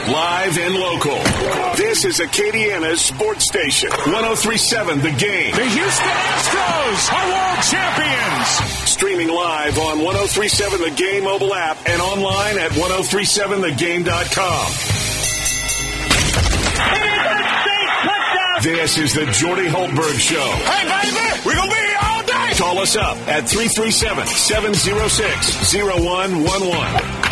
Live and local. This is Acadiana's sports station. 103.7 The Game. The Houston Astros are world champions. Streaming live on 103.7 The Game mobile app and online at 1037thegame.com. This is the Jordy Holtberg Show. Hey, baby, we're going to be here all day. Call us up at 337-706-0111.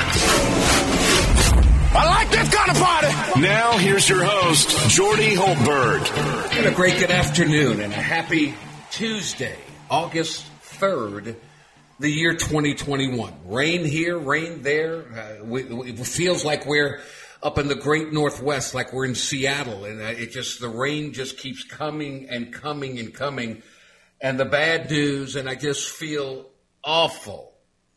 I like this kind of party. Now, here's your host, Jordy Holtberg. And a great good afternoon and a happy Tuesday, August 3rd, the year 2021. Rain here, rain there. It feels like we're up in the great Northwest, like we're in Seattle. And the rain just keeps coming and coming and coming. And the bad news, and I just feel awful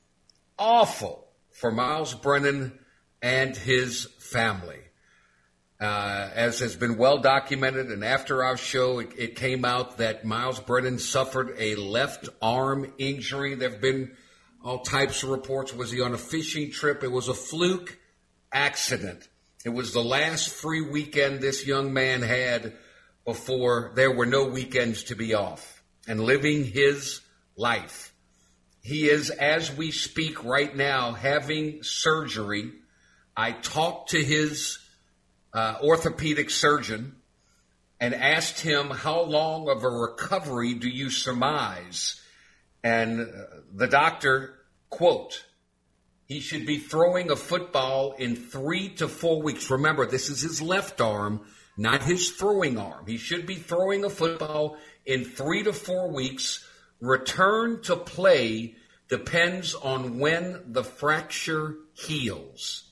for Myles Brennan and his family. As has been well documented, and after our show, it came out that Myles Brennan suffered a left arm injury. There have been all types of reports. Was he on a fishing trip? It was a fluke accident. It was the last free weekend this young man had before there were no weekends to be off and living his life. He is, as we speak right now, having surgery. I talked to his orthopedic surgeon and asked him, how long of a recovery do you surmise? And the doctor, quote, he should be throwing a football in 3 to 4 weeks. Remember, this is his left arm, not his throwing arm. He should be throwing a football in 3 to 4 weeks. Return to play depends on when the fracture heals.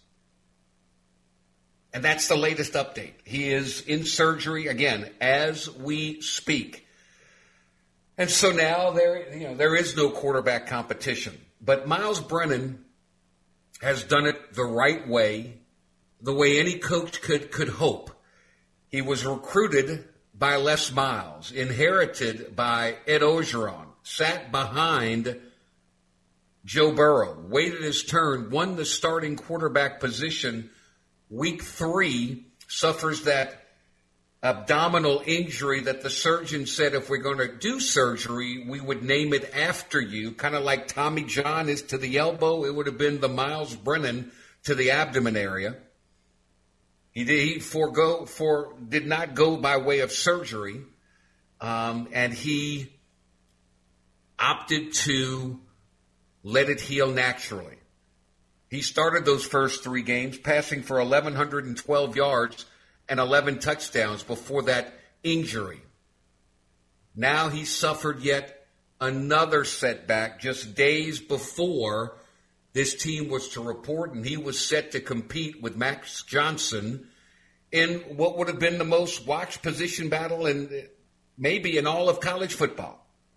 And that's the latest update. He is in surgery, again, as we speak. And so now there is no quarterback competition. But Myles Brennan has done it the right way, the way any coach could hope. He was recruited by Les Miles, inherited by Ed Orgeron, sat behind Joe Burrow, waited his turn, won the starting quarterback position. Week 3, suffers that abdominal injury that the surgeon said if we're going to do surgery, we would name it after you, kind of like Tommy John is to the elbow. It would have been the Myles Brennan to the abdomen area. He did not go by way of surgery, and he opted to let it heal naturally. He started those first 3 games, passing for 1,112 yards and 11 touchdowns before that injury. Now he suffered yet another setback just days before this team was to report, and he was set to compete with Max Johnson in what would have been the most watched position battle in maybe in all of college football.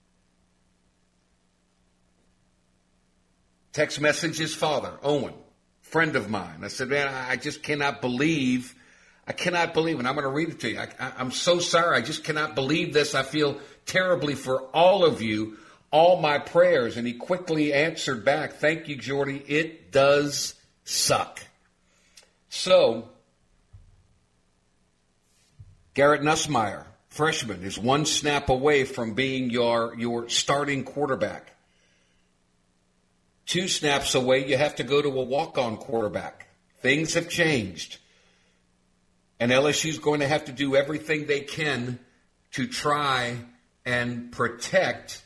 Text message his father, Owen, friend of mine. I said, man, I just cannot believe, and I'm going to read it to you. I'm so sorry. I just cannot believe this. I feel terribly for all of you, all my prayers. And he quickly answered back, thank you, Jordy. It does suck. So, Garrett Nussmeier, freshman, is 1 snap away from being your starting quarterback. 2 snaps away, you have to go to a walk-on quarterback. Things have changed. And LSU's going to have to do everything they can to try and protect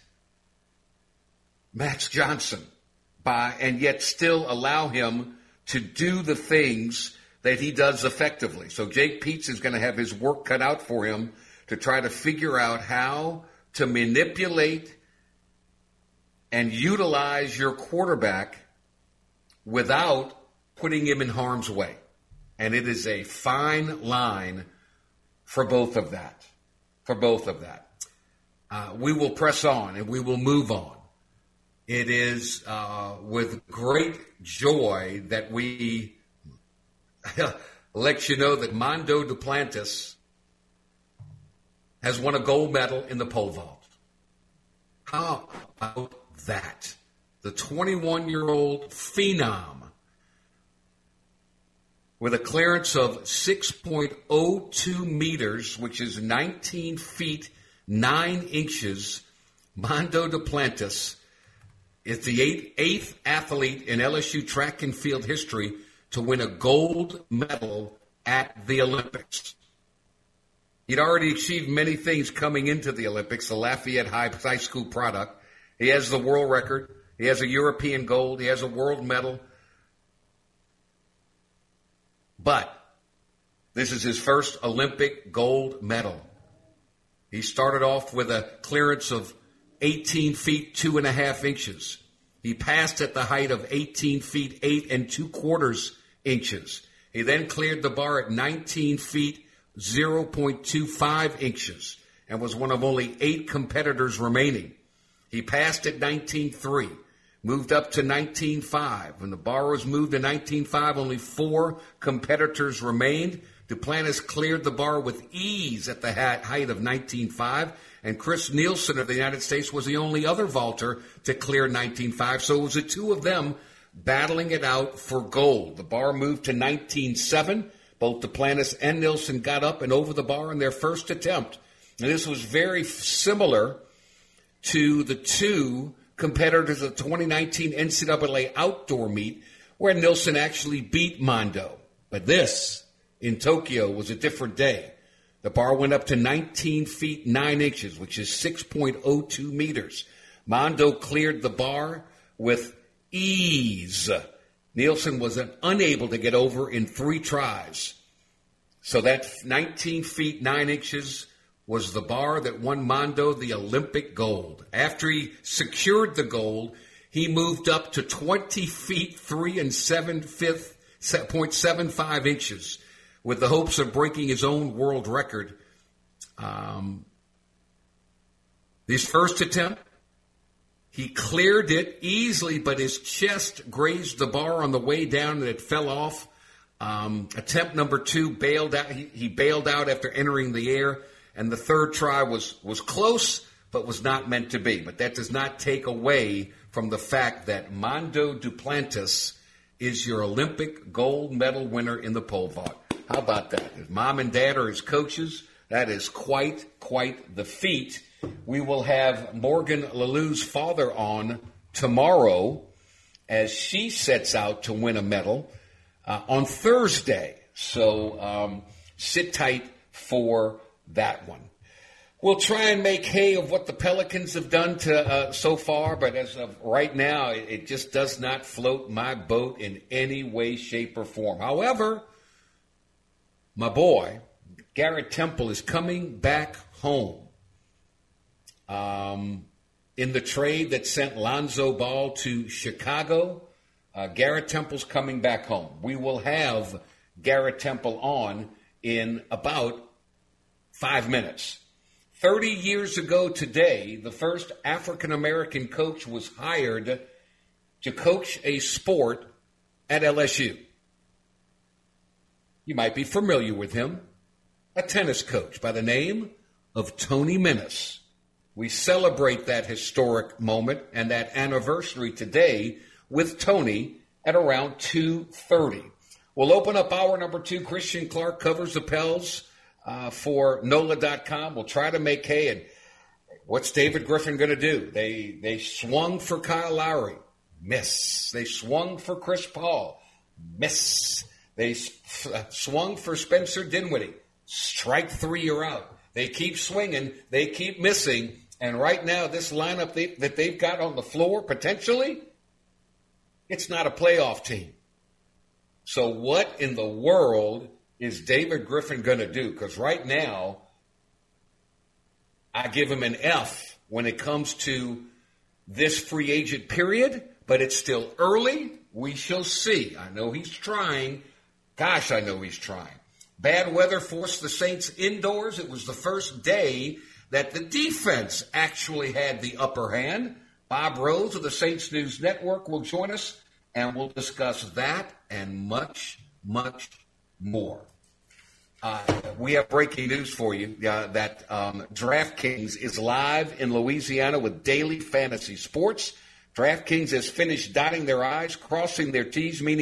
Max Johnson and yet still allow him to do the things that he does effectively. So Jake Peetz is going to have his work cut out for him to try to figure out how to manipulate and utilize your quarterback without putting him in harm's way. And it is a fine line for both of that. We will press on and we will move on. It is with great joy that we let you know that Mondo Duplantis has won a gold medal in the pole vault. How about that? The 21-year-old phenom with a clearance of 6.02 meters, which is 19 feet, 9 inches. Mondo Duplantis is the eighth athlete in LSU track and field history to win a gold medal at the Olympics. He'd already achieved many things coming into the Olympics, the Lafayette High School product. He has the world record. He has a European gold. He has a world medal. But this is his first Olympic gold medal. He started off with a clearance of 18 feet, 2.5 inches. He passed at the height of 18 feet, 8 2/4 inches. He then cleared the bar at 19 feet, 0.25 inches, and was one of only 8 competitors remaining. He passed at 19.3, moved up to 19.5. When the bar was moved to 19.5, only 4 competitors remained. Duplantis cleared the bar with ease at the height of 19.5, and Chris Nielsen of the United States was the only other vaulter to clear 19.5. So it was the two of them battling it out for gold. The bar moved to 19.7. Both Duplantis and Nielsen got up and over the bar in their first attempt. And this was very similar to the 2 competitors of the 2019 NCAA outdoor meet where Nielsen actually beat Mondo. But this, in Tokyo, was a different day. The bar went up to 19 feet, 9 inches, which is 6.02 meters. Mondo cleared the bar with ease. Nielsen was unable to get over in 3 tries. So that 19 feet, 9 inches was the bar that won Mondo the Olympic gold. After he secured the gold, he moved up to 20 feet, 3 7.75 inches with the hopes of breaking his own world record. His first attempt, he cleared it easily, but his chest grazed the bar on the way down and it fell off. Attempt number 2 bailed out. He bailed out after entering the air, and the third try was close, but was not meant to be. But that does not take away from the fact that Mondo Duplantis is your Olympic gold medal winner in the pole vault. How about that? His mom and dad are his coaches. That is quite the feat. We will have Morgan Lallou's father on tomorrow as she sets out to win a medal on Thursday. So sit tight for that one. We'll try and make hay of what the Pelicans have done to so far, but as of right now, it just does not float my boat in any way, shape, or form. However, my boy, Garrett Temple, is coming back home. In the trade that sent Lonzo Ball to Chicago, Garrett Temple's coming back home. We will have Garrett Temple on in about 5 minutes. 30 years ago today, the first African-American coach was hired to coach a sport at LSU. You might be familiar with him, a tennis coach by the name of Tony Menace. We celebrate that historic moment and that anniversary today with Tony at around 2:30. We'll open up hour number 2. Christian Clark covers the Pels for NOLA.com. We'll try to make hay. And what's David Griffin going to do? They swung for Kyle Lowry. Miss. They swung for Chris Paul. Miss. They swung for Spencer Dinwiddie. Strike 3, you're out. They keep swinging. They keep missing. And right now, this lineup that they've got on the floor, potentially, it's not a playoff team. So what in the world is David Griffin going to do? Because right now, I give him an F when it comes to this free agent period, but it's still early. We shall see. I know he's trying. Gosh, I know he's trying. Bad weather forced the Saints indoors. It was the first day that the defense actually had the upper hand. Bob Rose of the Saints News Network will join us, and we'll discuss that and much, much more. We have breaking news for you that DraftKings is live in Louisiana with daily fantasy sports. DraftKings has finished dotting their I's, crossing their T's, meaning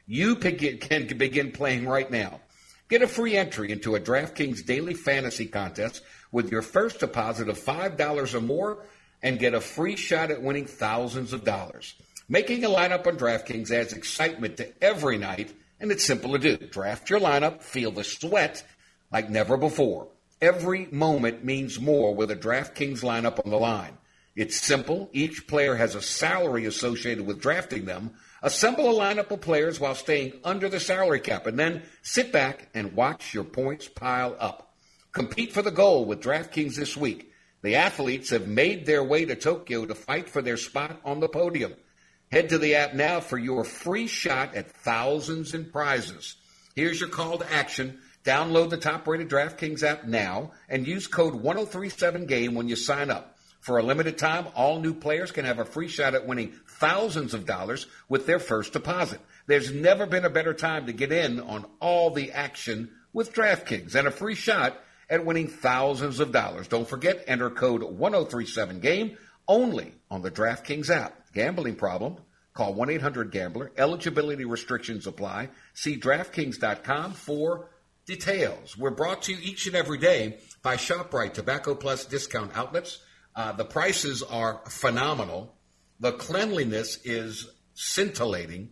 You can begin playing right now. Get a free entry into a DraftKings daily fantasy contest with your first deposit of $5 or more and get a free shot at winning thousands of dollars. Making a lineup on DraftKings adds excitement to every night, and it's simple to do. Draft your lineup, feel the sweat like never before. Every moment means more with a DraftKings lineup on the line. It's simple. Each player has a salary associated with drafting them. Assemble a lineup of players while staying under the salary cap, and then sit back and watch your points pile up. Compete for the gold with DraftKings this week. The athletes have made their way to Tokyo to fight for their spot on the podium. Head to the app now for your free shot at thousands in prizes. Here's your call to action. Download the top-rated DraftKings app now and use code 1037GAME when you sign up. For a limited time, all new players can have a free shot at winning thousands of dollars with their first deposit. There's never been a better time to get in on all the action with DraftKings and a free shot at winning thousands of dollars. Don't forget, enter code 1037GAME only on the DraftKings app. Gambling problem? Call 1-800-GAMBLER. Eligibility restrictions apply. See DraftKings.com for details. We're brought to you each and every day by ShopRite Tobacco Plus discount outlets. The prices are phenomenal. The cleanliness is scintillating.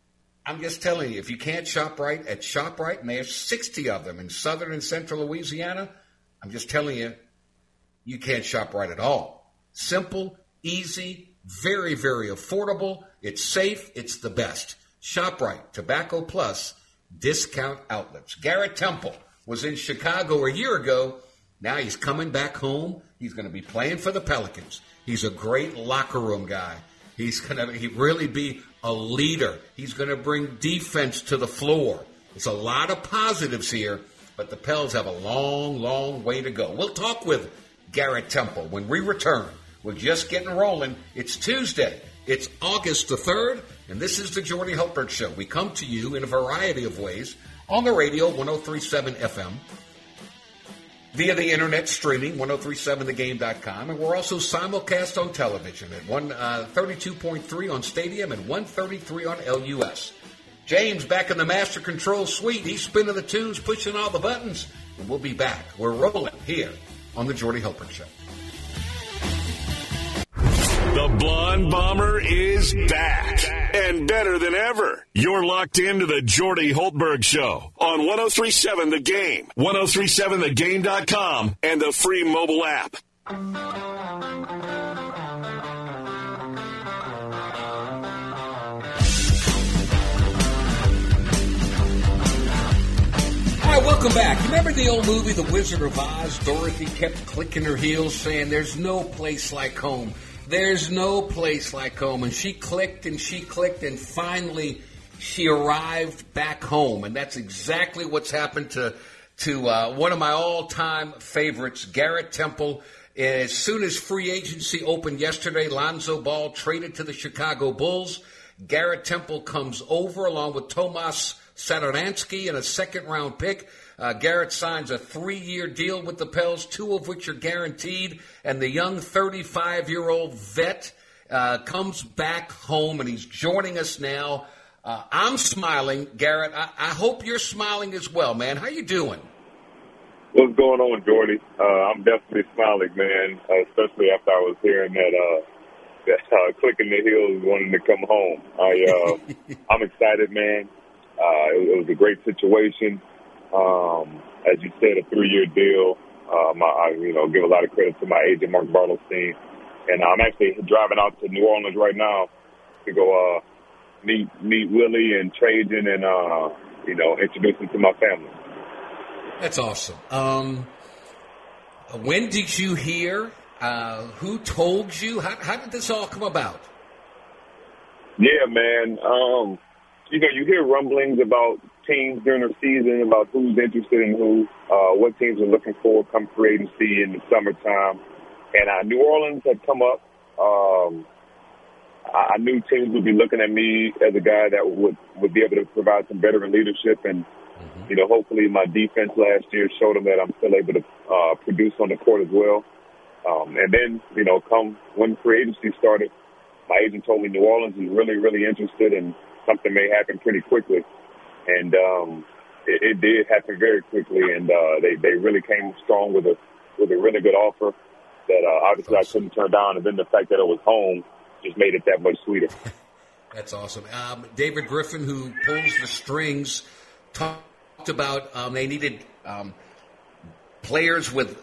I'm just telling you, if you can't shop right at ShopRite, and there's 60 of them in southern and central Louisiana, I'm just telling you, you can't shop right at all. Simple, easy, very, very affordable. It's safe. It's the best. ShopRite Tobacco Plus discount outlets. Garrett Temple was in Chicago a year ago. Now he's coming back home. He's going to be playing for the Pelicans. He's a great locker room guy. He's going to really be a leader. He's going to bring defense to the floor. There's a lot of positives here, but the Pels have a long, long way to go. We'll talk with Garrett Temple when we return. We're just getting rolling. It's Tuesday. It's August the 3rd, and this is the Jordy Hultberg Show. We come to you in a variety of ways on the radio, 103.7 FM, via the internet streaming, 1037thegame.com, and we're also simulcast on television at 32.3 on Stadium and 133 on LUS. James back in the Master Control Suite. He's spinning the tunes, pushing all the buttons, and we'll be back. We're rolling here on the Jordy Hultberg Show. The Blonde Bomber is back and better than ever. You're locked into the Jordy Hultberg Show on 1037 The Game, 1037thegame.com, and the free mobile app. All right, welcome back. You remember the old movie, The Wizard of Oz? Dorothy kept clicking her heels saying, "There's no place like home. There's no place like home." And she clicked, and finally she arrived back home. And that's exactly what's happened to one of my all-time favorites, Garrett Temple. As soon as free agency opened yesterday, Lonzo Ball traded to the Chicago Bulls. Garrett Temple comes over along with Tomas Satoransky and a second-round pick. Garrett signs a 3-year deal with the Pels, 2 of which are guaranteed, and the young 35-year-old vet comes back home, and he's joining us now. I'm smiling, Garrett. I hope you're smiling as well, man. How you doing? What's going on, Jordy? I'm definitely smiling, man, especially after I was hearing that clicking the heels wanting to come home. I'm excited, man. It was a great situation. As you said, a 3-year deal. I give a lot of credit to my agent, Mark Bartelstein. And I'm actually driving out to New Orleans right now to go meet Willie and Trajan and, introduce him to my family. That's awesome. When did you hear? Who told you? How did this all come about? Yeah, man. You hear rumblings about teams during the season, about who's interested in who, what teams are looking for come free agency in the summertime. And New Orleans had come up. I knew teams would be looking at me as a guy that would be able to provide some veteran leadership. And, hopefully my defense last year showed them that I'm still able to produce on the court as well. And then, come when free agency started, my agent told me New Orleans is really, really interested. And something may happen pretty quickly. And it did happen very quickly, and they really came strong with a really good offer that obviously I couldn't turn down, and then the fact that it was home just made it that much sweeter. That's awesome. David Griffin, who pulls the strings, talked about they needed players with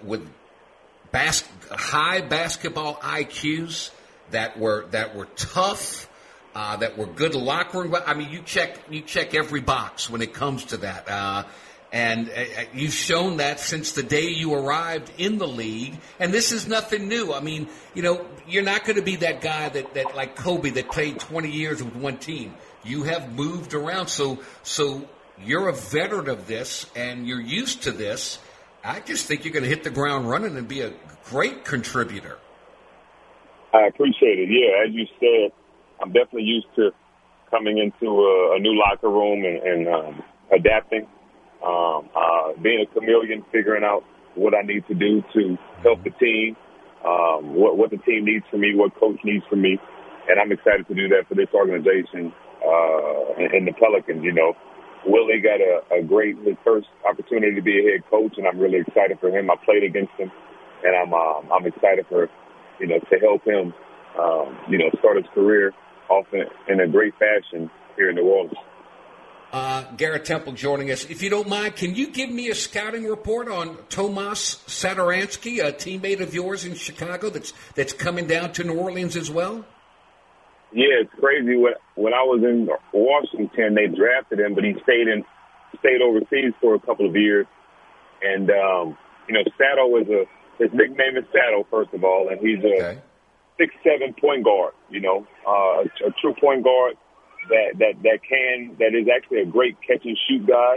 high basketball IQs that were tough, that were good locker room. I mean, you check every box when it comes to that. And you've shown that since the day you arrived in the league. And this is nothing new. I mean, you're not going to be that guy that like Kobe that played 20 years with one team. You have moved around. So you're a veteran of this, and you're used to this. I just think you're going to hit the ground running and be a great contributor. I appreciate it. Yeah, as you said, I'm definitely used to coming into a new locker room and adapting. Being a chameleon, figuring out what I need to do to help the team, what the team needs from me, what coach needs from me. And I'm excited to do that for this organization and the Pelicans. Willie got his first opportunity to be a head coach, and I'm really excited for him. I played against him, and I'm excited for, to help him, start his career off in a great fashion here in New Orleans. Garrett Temple joining us. If you don't mind, can you give me a scouting report on Tomas Satoransky, a teammate of yours in Chicago that's coming down to New Orleans as well? Yeah, it's crazy. When I was in Washington, they drafted him, but he stayed overseas for a couple of years. And Sato his nickname is Sato, first of all, and he's a 6'7" point guard. A true point guard. That is actually a great catch and shoot guy.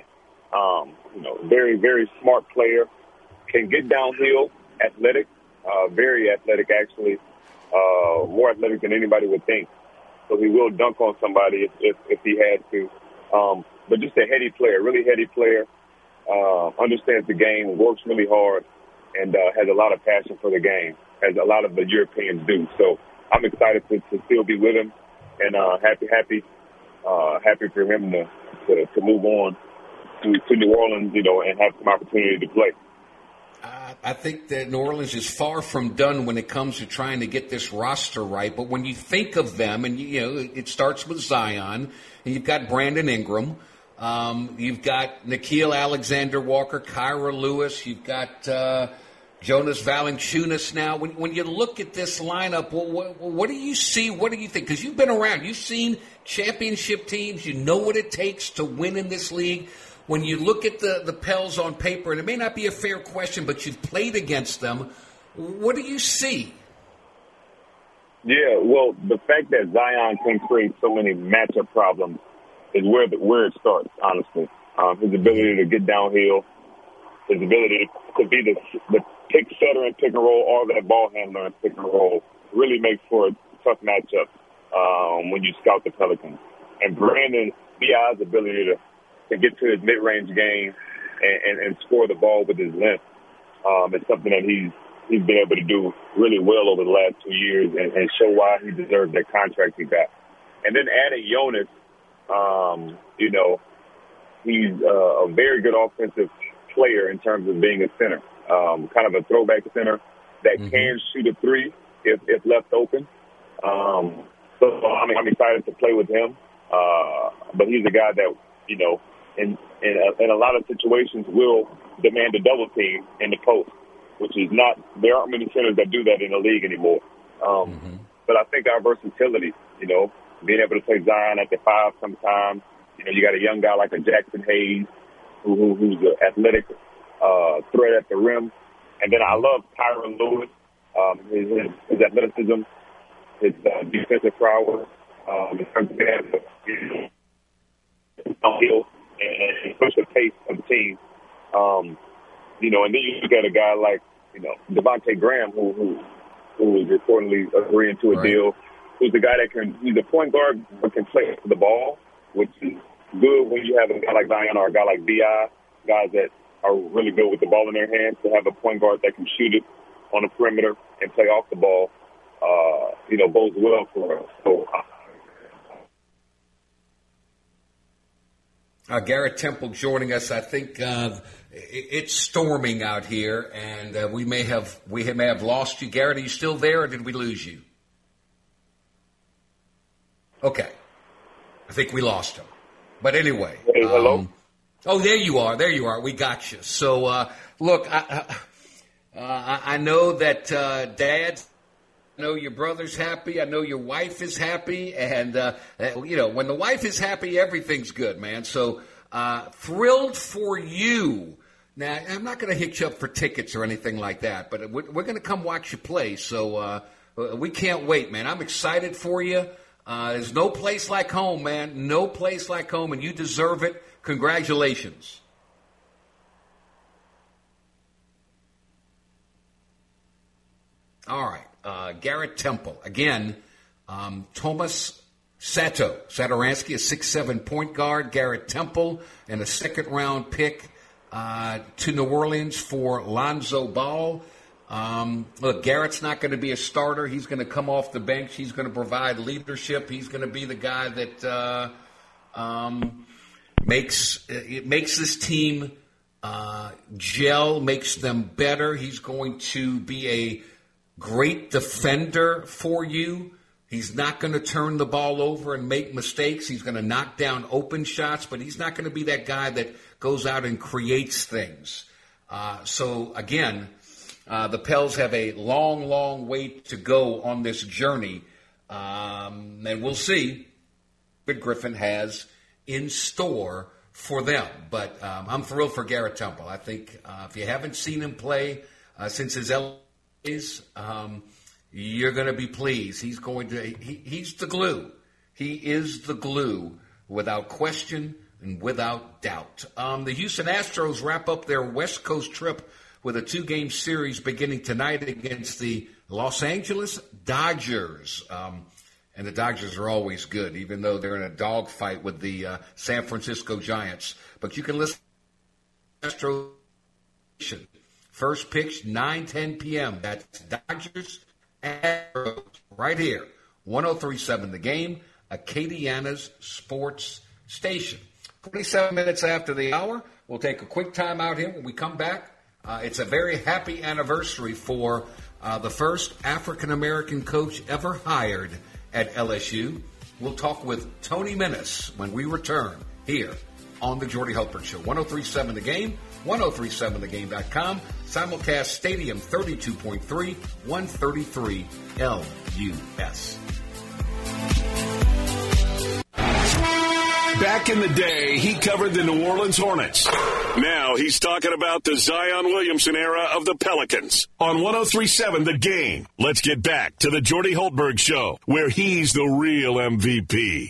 Very, very smart player. Can get downhill, athletic, very athletic actually, more athletic than anybody would think. So he will dunk on somebody if he has to. But just a heady player, really heady player. Understands the game, works really hard, and has a lot of passion for the game, as a lot of the Europeans do. So I'm excited to still be with him, and happy for him to move on to New Orleans, and have some opportunity to play. I think that New Orleans is far from done when it comes to trying to get this roster right. But when you think of them, and it starts with Zion, and you've got Brandon Ingram, you've got Nickeil Alexander-Walker, Kyra Lewis, you've got Jonas Valanciunas now. When you look at this lineup, what do you see? What do you think? Because you've been around. You've seen championship teams. You know what it takes to win in this league. When you look at the Pels on paper, and it may not be a fair question, but you've played against them, what do you see? Yeah, well, the fact that Zion can create so many matchup problems is where it starts, honestly. His ability to get downhill, his ability to be the pick setter and pick and roll, or that ball handler and pick and roll, really makes for a tough matchup when you scout the Pelicans. And Brandon B.I.'s ability to get to his mid-range game and score the ball with his length is something that he's been able to do really well over the last 2 years and show why he deserves that contract he got. And then adding Jonas, he's a very good offensive player in terms of being a center, kind of a throwback center that can shoot a three if left open. So I'm excited to play with him. But he's a guy that, in a lot of situations will demand a double team in the post, which is there aren't many centers that do that in the league anymore. But I think our versatility, being able to play Zion at the 5 sometimes, you got a young guy like a Jackson Hayes who's an athletic threat at the rim. And then I love Kyra Lewis, his athleticism, his defensive prowess, in terms of downhill and push the pace of the team. And then you look at a guy like, Devontae Graham, who is reportedly agreeing to a deal, who's a guy he's a point guard but can play for the ball, which is good when you have a guy like Zion or a guy like B.I., guys that are really good with the ball in their hands. To have a point guard that can shoot it on the perimeter and play off the ball, bodes well for us. So Garrett Temple joining us. I think it's storming out here, and we may have lost you. Garrett, are you still there, or did we lose you? Okay. I think we lost him. But anyway. Hey, hello? There you are. There you are. We got you. So, look, I know that Dad, I know your brother's happy. I know your wife is happy. And, when the wife is happy, everything's good, man. So, thrilled for you. Now, I'm not going to hit you up for tickets or anything like that, but we're going to come watch you play. So, we can't wait, man. I'm excited for you. There's no place like home, man. No place like home, and you deserve it. Congratulations. All right. Garrett Temple. Again, Tomas Satoransky, a 6'7" point guard. Garrett Temple, and a second-round pick to New Orleans for Lonzo Ball. Look, Garrett's not going to be a starter. He's going to come off the bench. He's going to provide leadership. He's going to be the guy that makes this team gel, makes them better. He's going to be a great defender for you. He's not going to turn the ball over and make mistakes. He's going to knock down open shots, but he's not going to be that guy that goes out and creates things. So, again, the Pels have a long, long way to go on this journey, and we'll see what Griffin has in store for them. But I'm thrilled for Garrett Temple. I think if you haven't seen him play since his days, you're going to be pleased. He's the glue. He is the glue without question and without doubt. The Houston Astros wrap up their West Coast trip with a 2-game series beginning tonight against the Los Angeles Dodgers. And the Dodgers are always good, even though they're in a dogfight with the San Francisco Giants. But you can listen to Astros. First pitch, 9:10 p.m. That's Dodgers Astros right here. 103.7 The Game, Acadiana's sports station. 27 minutes after the hour, we'll take a quick time out here. When we come back, it's a very happy anniversary for the first African-American coach ever hired at LSU. We'll talk with Tony Menace when we return here on the Jordy Hultberg Show. 103.7 The Game, 103.7thegame.com, simulcast Stadium 32.3, 133 LUS. Back in the day, he covered the New Orleans Hornets. Now he's talking about the Zion Williamson era of the Pelicans. On 103.7 The Game, let's get back to the Jordy Hultberg Show, where he's the real MVP.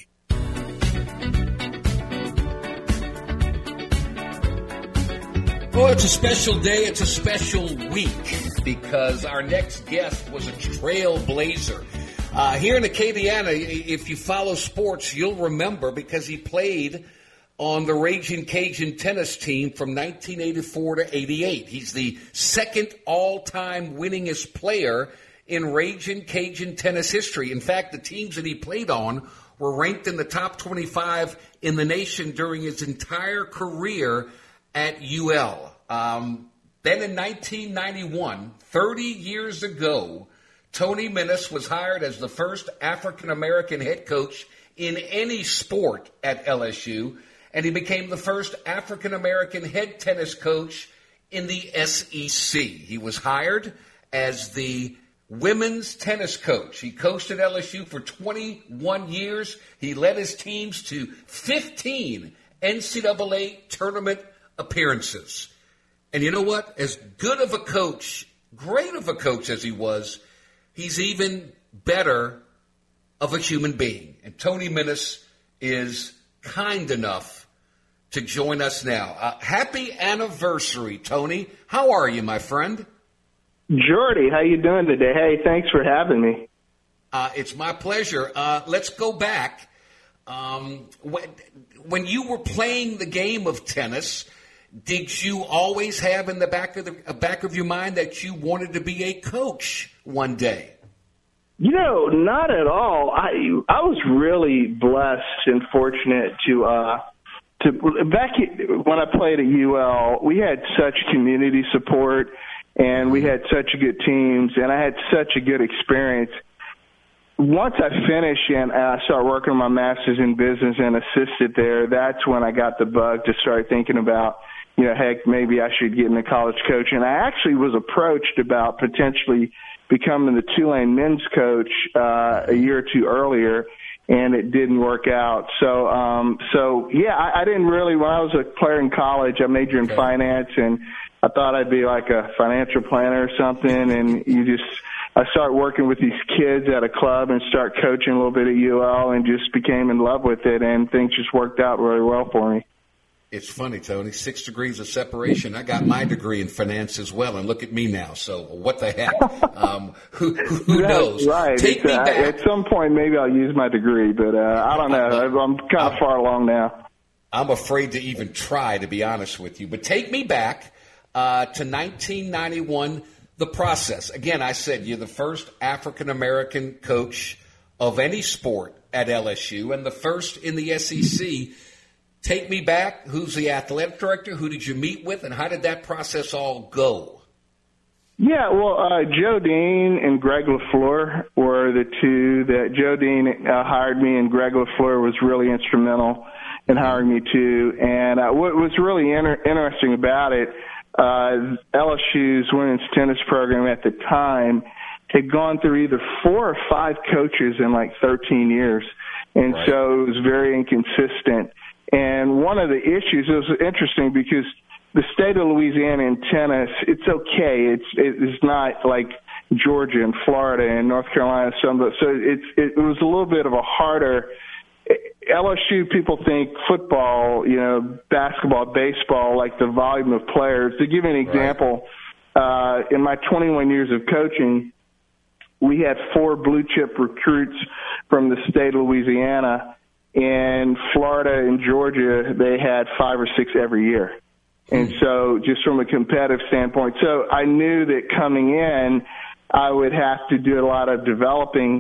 Well, it's a special day. It's a special week because our next guest was a trailblazer. Here in Acadiana, if you follow sports, you'll remember because he played on the Ragin' Cajun tennis team from 1984 to 88. He's the second all-time winningest player in Ragin' Cajun tennis history. In fact, the teams that he played on were ranked in the top 25 in the nation during his entire career at UL. Then in 1991, 30 years ago, Tony Menace was hired as the first African-American head coach in any sport at LSU, and he became the first African-American head tennis coach in the SEC. He was hired as the women's tennis coach. He coached at LSU for 21 years. He led his teams to 15 NCAA tournament appearances. And you know what? As good of a coach, great of a coach as he was, he's even better of a human being. And Tony Menace is kind enough to join us now. Happy anniversary, Tony. How are you, my friend? Jordy, how you doing today? Hey, thanks for having me. It's my pleasure. Let's go back. When you were playing the game of tennis, did you always have in the back of your mind that you wanted to be a coach one day? You know, not at all. I was really blessed and fortunate to back when I played at UL, we had such community support, and we had such good teams, and I had such a good experience. Once I finished and I started working on my master's in business and assisted there, that's when I got the bug to start thinking about, heck, maybe I should get into college coaching. I actually was approached about potentially becoming the Tulane men's coach a year or two earlier, and it didn't work out. So I didn't really, when I was a player in college, I majored in finance, and I thought I'd be like a financial planner or something, and I started working with these kids at a club and start coaching a little bit at UL and just became in love with it, and things just worked out really well for me. It's funny, Tony, 6 degrees of separation. I got my degree in finance as well, and look at me now. So what the heck? Who knows? Right. Take me back. At some point, maybe I'll use my degree, but I don't know. I'm kind of far along now. I'm afraid to even try, to be honest with you. But take me back to 1991, the process. Again, I said you're the first African-American coach of any sport at LSU and the first in the SEC. Take me back. Who's the athletic director? Who did you meet with? And how did that process all go? Yeah, well, Joe Dean and Greg LaFleur were the two that Joe Dean hired me, and Greg LaFleur was really instrumental in hiring me too. And what was really interesting about it, LSU's women's tennis program at the time had gone through either 4 or 5 coaches in like 13 years. And so it was very inconsistent. And one of the issues, it was interesting because the state of Louisiana in tennis, it's okay. It's not like Georgia and Florida and North Carolina. So it was a little bit of a harder LSU. People think football, basketball, baseball, like the volume of players. To give you an example, in my 21 years of coaching, we had 4 blue chip recruits from the state of Louisiana. In Florida and Georgia, they had 5 or 6 every year. And so just from a competitive standpoint, so I knew that coming in, I would have to do a lot of developing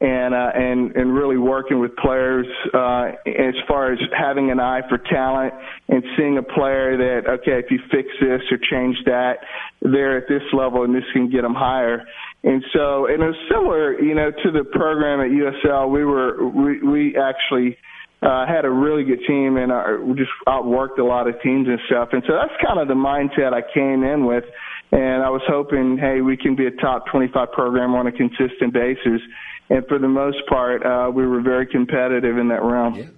and really working with players as far as having an eye for talent and seeing a player that, okay, if you fix this or change that, they're at this level and this can get them higher. And so, and it was similar, to the program at USL. We actually had a really good team, and we just outworked a lot of teams and stuff. And so that's kind of the mindset I came in with. And I was hoping, hey, we can be a top 25 program on a consistent basis. And for the most part, we were very competitive in that realm. Yeah.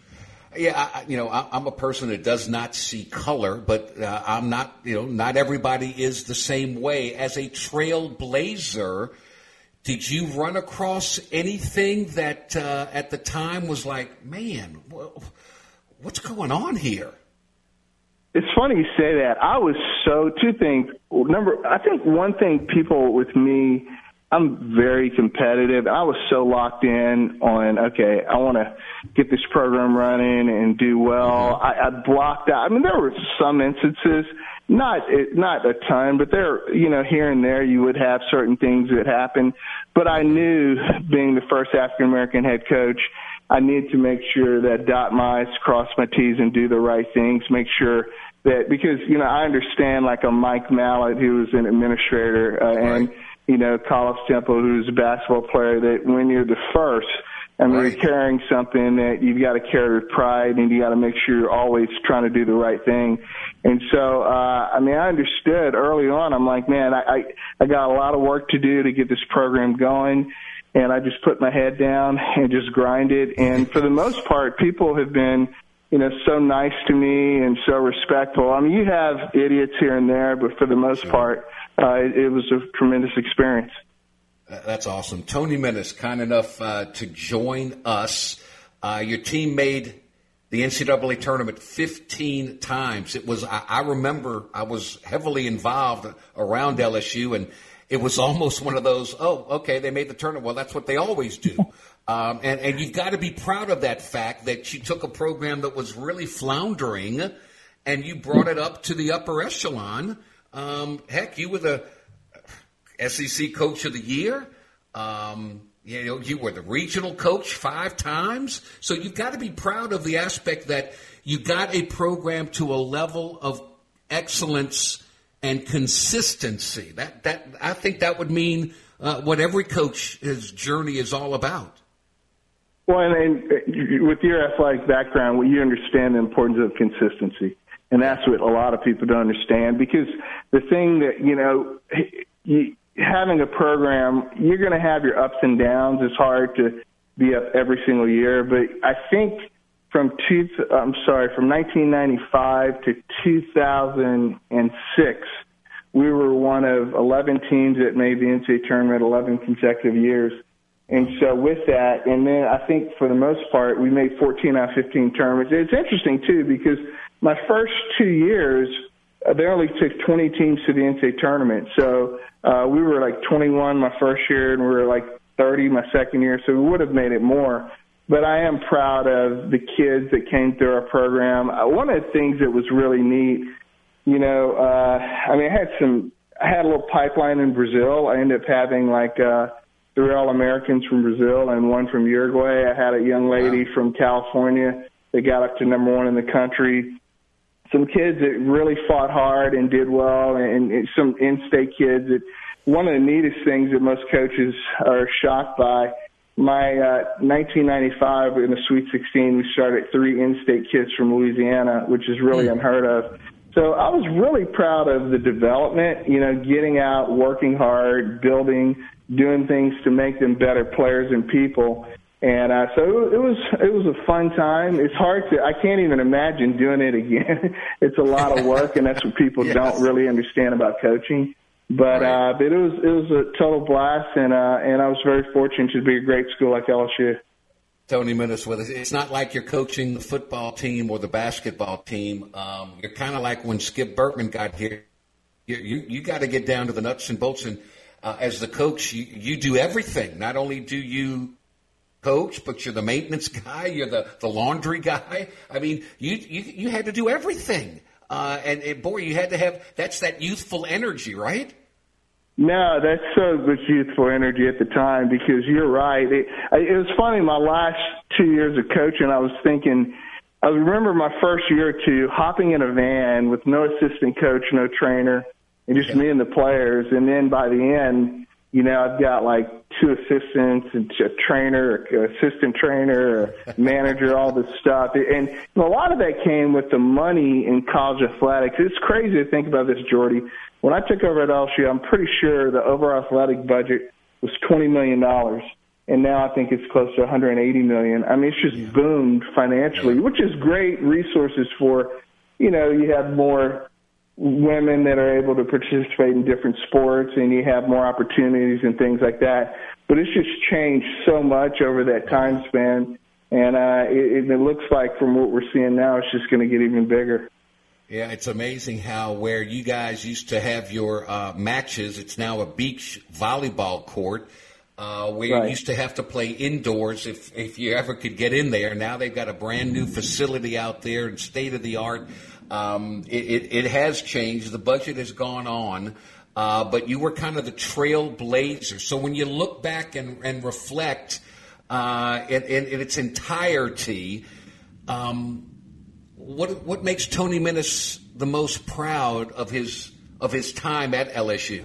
Yeah, I'm a person that does not see color, but I'm not, not everybody is the same way. As a trailblazer, did you run across anything that at the time was like, man, what's going on here? It's funny you say that. I was two things. I think one thing people with me, I'm very competitive. I was so locked in on, okay, I want to get this program running and do well. I blocked out. I mean, there were some instances, not a ton, but there, here and there you would have certain things that happen. But I knew, being the first African-American head coach, I needed to make sure that dot my I's, cross my T's, and do the right things, make sure that, because, I understand like a Mike Mallett, who was an administrator, and Carlos Temple, who's a basketball player, that when you're the first, you're carrying something that you've got to carry with pride, and you got to make sure you're always trying to do the right thing. And so, I understood early on. I'm like, man, I got a lot of work to do to get this program going, and I just put my head down and just grinded. And for the most part, people have been, so nice to me and so respectful. I mean, you have idiots here and there, but for the most part, it was a tremendous experience. That's awesome. Tony Menace, kind enough to join us. Your team made the NCAA tournament 15 times. It was, I remember I was heavily involved around LSU, and it was almost one of those, oh, okay, they made the tournament. Well, that's what they always do. And you've got to be proud of that fact that you took a program that was really floundering and you brought it up to the upper echelon. Heck, you were the SEC Coach of the Year. You were the regional coach 5 times. So you've got to be proud of the aspect that you got a program to a level of excellence and consistency. That I think that would mean what every coach's journey is all about. Well, and with your athletic background, well, you understand the importance of consistency. And that's what a lot of people don't understand, because the thing that, having a program, you're going to have your ups and downs. It's hard to be up every single year. But I think from 1995 to 2006, we were one of 11 teams that made the NCAA tournament 11 consecutive years. And so with that, and then I think for the most part, we made 14 out of 15 tournaments. It's interesting, too, because my first 2 years, they only took 20 teams to the NCAA tournament. So we were like 21 my first year, and we were like 30 my second year, so we would have made it more. But I am proud of the kids that came through our program. One of the things that was really neat, I had a little pipeline in Brazil. I ended up having like 3 All-Americans from Brazil and 1 from Uruguay. I had a young lady from California that got up to number 1 in the country. Some kids that really fought hard and did well, and some in-state kids. One of the neatest things that most coaches are shocked by, my 1995 in the Sweet 16, we started 3 in-state kids from Louisiana, which is really unheard of. So I was really proud of the development, getting out, working hard, building, doing things to make them better players and people. And so it was a fun time. It's hard I can't even imagine doing it again. It's a lot of work, and that's what people don't really understand about coaching. But it was a total blast, and I was very fortunate to be a great school like LSU. Tony Minnis with us. It's not like you're coaching the football team or the basketball team. You're kind of like when Skip Bertman got here. You got to get down to the nuts and bolts, and as the coach, you do everything. Not only do you coach, but you're the maintenance guy, you're the laundry guy. I mean, you had to do everything. And boy, you had to have, that's that youthful energy, right? No, that's so much youthful energy at the time, because you're right. It was funny, my last 2 years of coaching, I was thinking, I remember my first year or two hopping in a van with no assistant coach, no trainer, and just me and the players. And then by the end, I've got like 2 assistants and a trainer, assistant trainer, manager, all this stuff. And a lot of that came with the money in college athletics. It's crazy to think about this, Jordy. When I took over at LSU, I'm pretty sure the overall athletic budget was $20 million. And now I think it's close to $180 million. I mean, it's just boomed financially, which is great resources for, you have more women that are able to participate in different sports, and you have more opportunities and things like that. But it's just changed so much over that time span, and it looks like from what we're seeing now, it's just going to get even bigger. Yeah, it's amazing how where you guys used to have your matches, it's now a beach volleyball court where you used to have to play indoors if you ever could get in there. Now they've got a brand new facility out there and state-of-the-art. It has changed. The budget has gone on, but you were kind of the trailblazer. So when you look back and reflect in its entirety, what makes Tony Minnis the most proud of his time at LSU?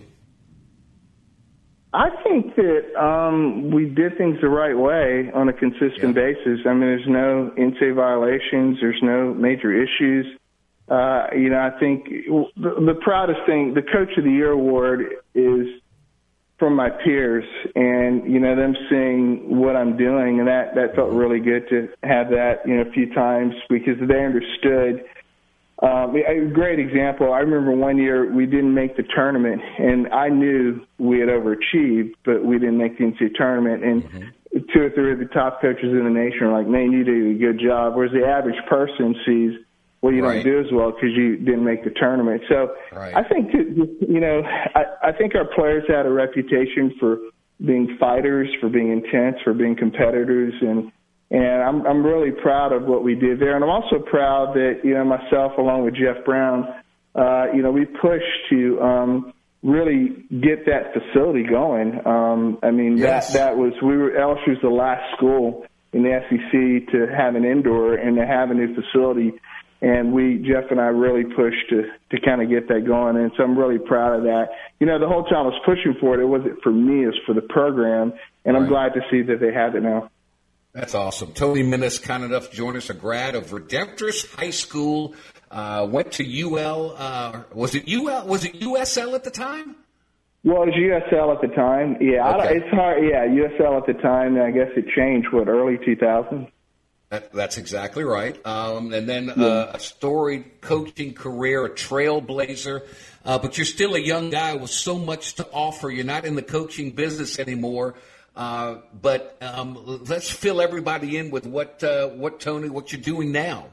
I think that we did things the right way on a consistent basis. I mean, there's no NCAA violations. There's no major issues. I think the proudest thing, the Coach of the Year award, is from my peers, and them seeing what I'm doing, and that felt really good to have that a few times, because they understood. A great example, I remember one year we didn't make the tournament, and I knew we had overachieved, but we didn't make the NCAA tournament, and 2 or 3 of the top coaches in the nation are like, man, you did a good job, whereas the average person sees, well, you don't do as well because you didn't make the tournament. So I think, I think our players had a reputation for being fighters, for being intense, for being competitors, and I'm really proud of what we did there. And I'm also proud that, myself along with Jeff Brown, we pushed to really get that facility going. LSU was the last school in the SEC to have an indoor and to have a new facility. And Jeff and I really pushed to kind of get that going. And so I'm really proud of that. The whole time I was pushing for it, it wasn't for me, it was for the program. And I'm glad to see that they have it now. That's awesome. Tony Menace, kind enough to join us, a grad of Redemptorist High School, went to UL. Was it USL at the time? Well, it was USL at the time. Yeah, okay. It's hard. Yeah, USL at the time. I guess it changed, early 2000s? That's exactly right. And then a storied coaching career, a trailblazer. But you're still a young guy with so much to offer. You're not in the coaching business anymore. But let's fill everybody in with what you're doing now.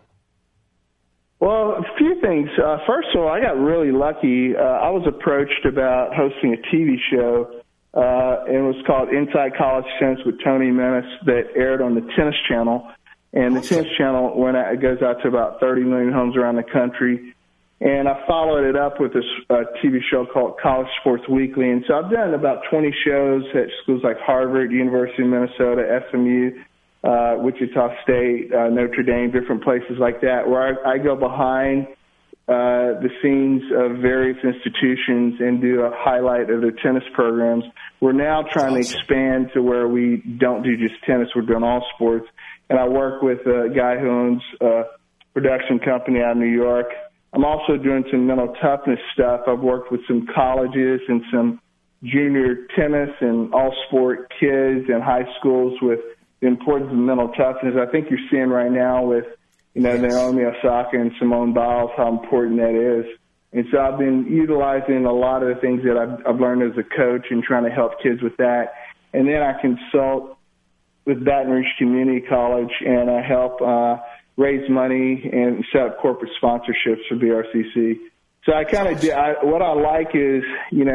Well, a few things. First of all, I got really lucky. I was approached about hosting a TV show, and it was called Inside College Tennis with Tony Menace that aired on the Tennis Channel. And the Tennis Channel it goes out to about 30 million homes around the country. And I followed it up with this TV show called College Sports Weekly. And so I've done about 20 shows at schools like Harvard, University of Minnesota, SMU, Wichita State, Notre Dame, different places like that, where I go behind the scenes of various institutions and do a highlight of their tennis programs. We're now trying to expand to where we don't do just tennis, we're doing all sports. And I work with a guy who owns a production company out of New York. I'm also doing some mental toughness stuff. I've worked with some colleges and some junior tennis and all-sport kids and high schools with the importance of mental toughness. I think you're seeing right now with, Naomi Osaka and Simone Biles, how important that is. And so I've been utilizing a lot of the things that I've learned as a coach and trying to help kids with that. And then I consult with Baton Rouge Community College, and I help raise money and set up corporate sponsorships for BRCC. So I kind of do, what I like is,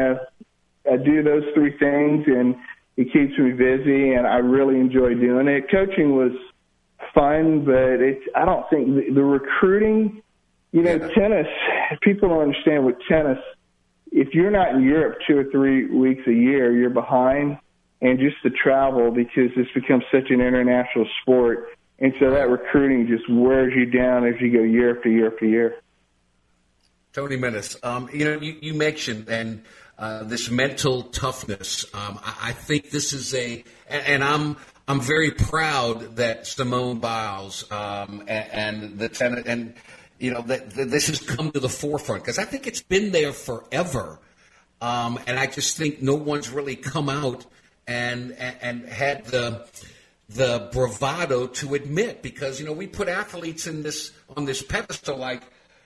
I do those three things, and it keeps me busy, and I really enjoy doing it. Coaching was fun, but I don't think the recruiting, tennis, people don't understand with tennis, if you're not in Europe 2 or 3 weeks a year, you're behind. And just the travel, because it's become such an international sport. And so that recruiting just wears you down as you go year after year after year. Tony Menace, you mentioned this mental toughness. I think this is and I'm very proud that Simone Biles and the tennis and that this has come to the forefront, because I think it's been there forever. And I just think no one's really come out and had the bravado to admit, because we put athletes on this pedestal like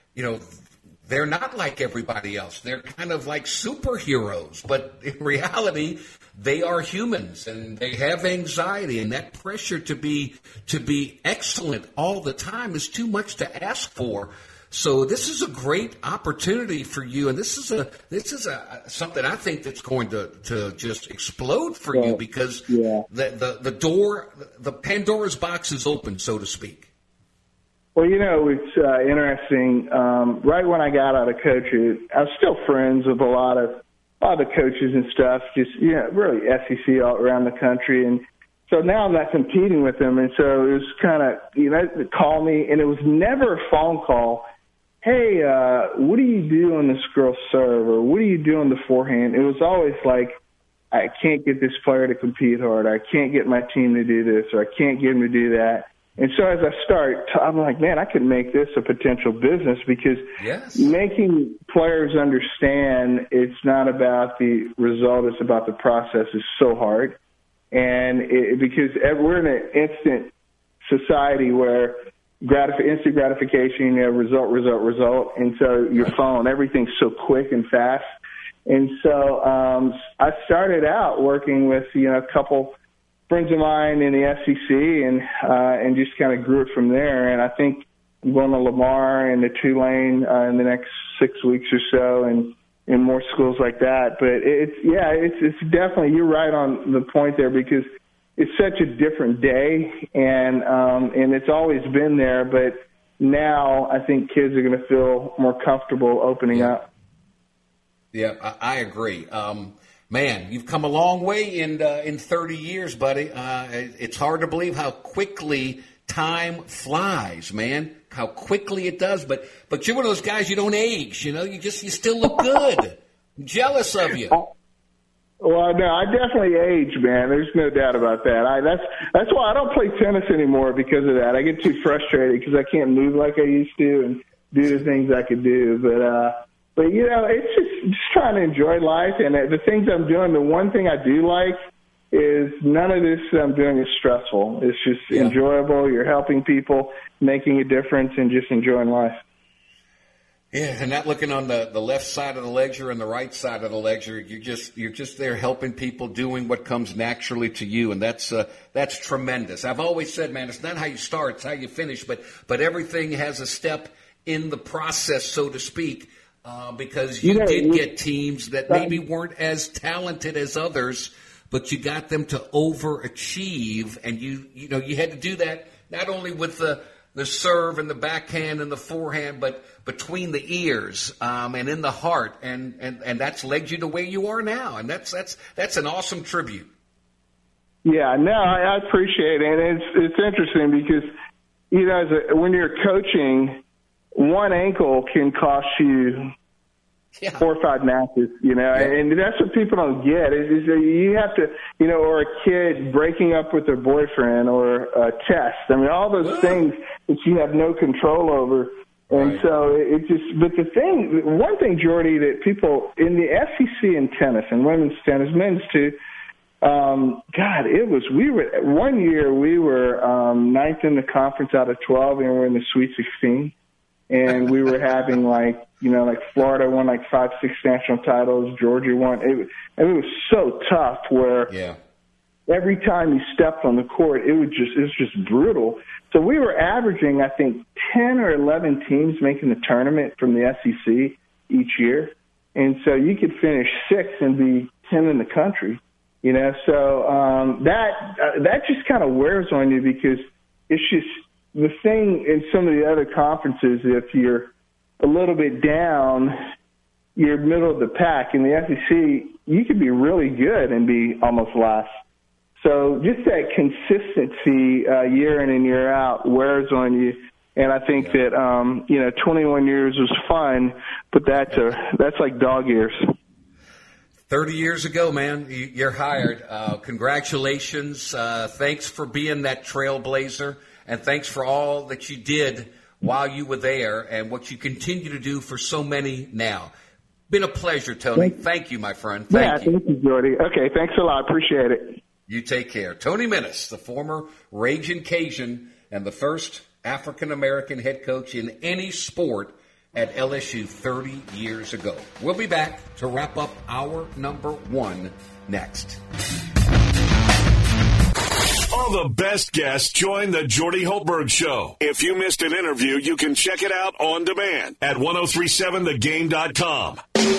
they're not like everybody else. They're kind of like superheroes, but in reality they are humans and they have anxiety, and that pressure to be excellent all the time is too much to ask for. So this is a great opportunity for you, and this is something I think that's going to just explode for you, because the door, the Pandora's box is open, so to speak. Well, it's interesting. Right when I got out of coaching, I was still friends with a lot of the coaches and stuff. Just really SEC all around the country, and so now I'm not competing with them, and so it was kind of they call me, and it was never a phone call. Hey, what do you do on this girl serve, or what do you do on the forehand? It was always like, I can't get this player to compete hard. I can't get my team to do this, or I can't get them to do that. And so as I start, I'm like, man, I could make this a potential business, because making players understand it's not about the result, it's about the process is so hard. And because we're in an instant society where instant gratification, result. And so your phone, everything's so quick and fast. And so I started out working with, a couple friends of mine in the SEC and just kind of grew it from there. And I think I'm going to Lamar and the Tulane in the next 6 weeks or so, and in more schools like that. But it's definitely, you're right on the point there, because it's such a different day, and it's always been there, but now I think kids are going to feel more comfortable opening up. Yeah, I agree. Man, you've come a long way in 30 years, buddy. It's hard to believe how quickly time flies, man. how quickly it does. But you're one of those guys, you don't age, you still look good. I'm jealous of you. Well, no, I definitely age, man. There's no doubt about that. That's why I don't play tennis anymore because of that. I get too frustrated because I can't move like I used to and do the things I could do. But it's just trying to enjoy life. And the things I'm doing, the one thing I do like is none of this I'm doing is stressful. It's just enjoyable. You're helping people, making a difference, and just enjoying life. Yeah, and not looking on the left side of the ledger and the right side of the ledger. You're just there helping people, doing what comes naturally to you, and that's tremendous. I've always said, man, it's not how you start, it's how you finish. But everything has a step in the process, so to speak, because you did get teams that maybe weren't as talented as others, but you got them to overachieve, and you had to do that not only with the serve and the backhand and the forehand, but between the ears and in the heart, and that's led you to where you are now, and that's an awesome tribute. Yeah, no, I appreciate it, and it's interesting because when you're coaching, one ankle can cost you 4 or 5 matches, and that's what people don't get. Is you have to, or a kid breaking up with their boyfriend or a test. I mean, all those things that you have no control over. And so but one thing, Jordy, that people in the SEC in tennis and women's tennis, men's too, one year we were ninth in the conference out of 12 and we were in the Sweet 16. And we were having Florida won 5-6 national titles. Georgia won. It was so tough where every time you stepped on the court, it was just brutal. So we were averaging, I think, 10 or 11 teams making the tournament from the SEC each year. And so you could finish 6th and be 10 in the country, So that just kind of wears on you because it's just the thing in some of the other conferences, if you're a little bit down, you're middle of the pack. In the SEC, you could be really good and be almost last. So just that consistency year in and year out wears on you. And I think that, 21 years was fun, but that's like dog years. 30 years ago, man, you're hired. Congratulations. Thanks for being that trailblazer. And thanks for all that you did while you were there and what you continue to do for so many now. Been a pleasure, Tony. Thank you, my friend. Thank you. Thank you, Jordy. Okay, thanks a lot. Appreciate it. You take care. Tony Minnis, the former Ragin' Cajun and the first African-American head coach in any sport at LSU 30 years ago. We'll be back to wrap up hour number 1 next. All the best guests join the Jordy Hultberg Show. If you missed an interview, you can check it out on demand at 1037thegame.com.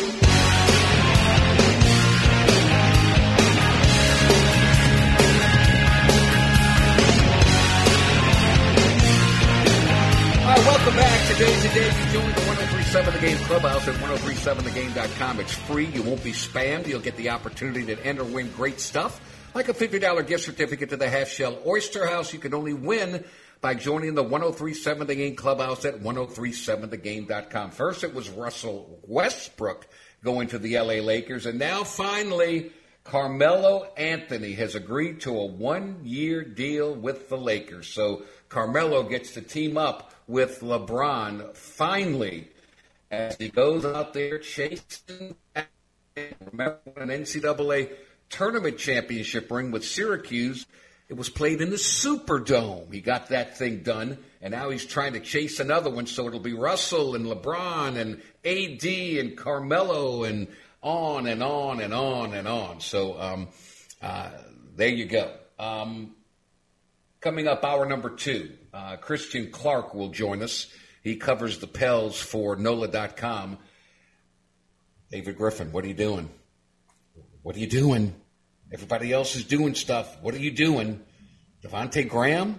Welcome back. Today's the day you join the 1037 The Game Clubhouse at 1037thegame.com. It's free. You won't be spammed. You'll get the opportunity to enter and win great stuff, like a $50 gift certificate to the Half Shell Oyster House. You can only win by joining the 1037 The Game Clubhouse at 1037thegame.com. First, it was Russell Westbrook going to the L.A. Lakers, and now finally Carmelo Anthony has agreed to a 1-year deal with the Lakers. So Carmelo gets to team up with LeBron finally as he goes out there chasing. Remember an NCAA tournament championship ring with Syracuse? It was played in the Superdome. He got that thing done, and now he's trying to chase another one, so it'll be Russell and LeBron and AD and Carmelo and on and on and on and on. So there you go. Coming up, hour number 2, Christian Clark will join us. He covers the Pels for NOLA.com. David Griffin, what are you doing? What are you doing? Everybody else is doing stuff. What are you doing? Devontae Graham?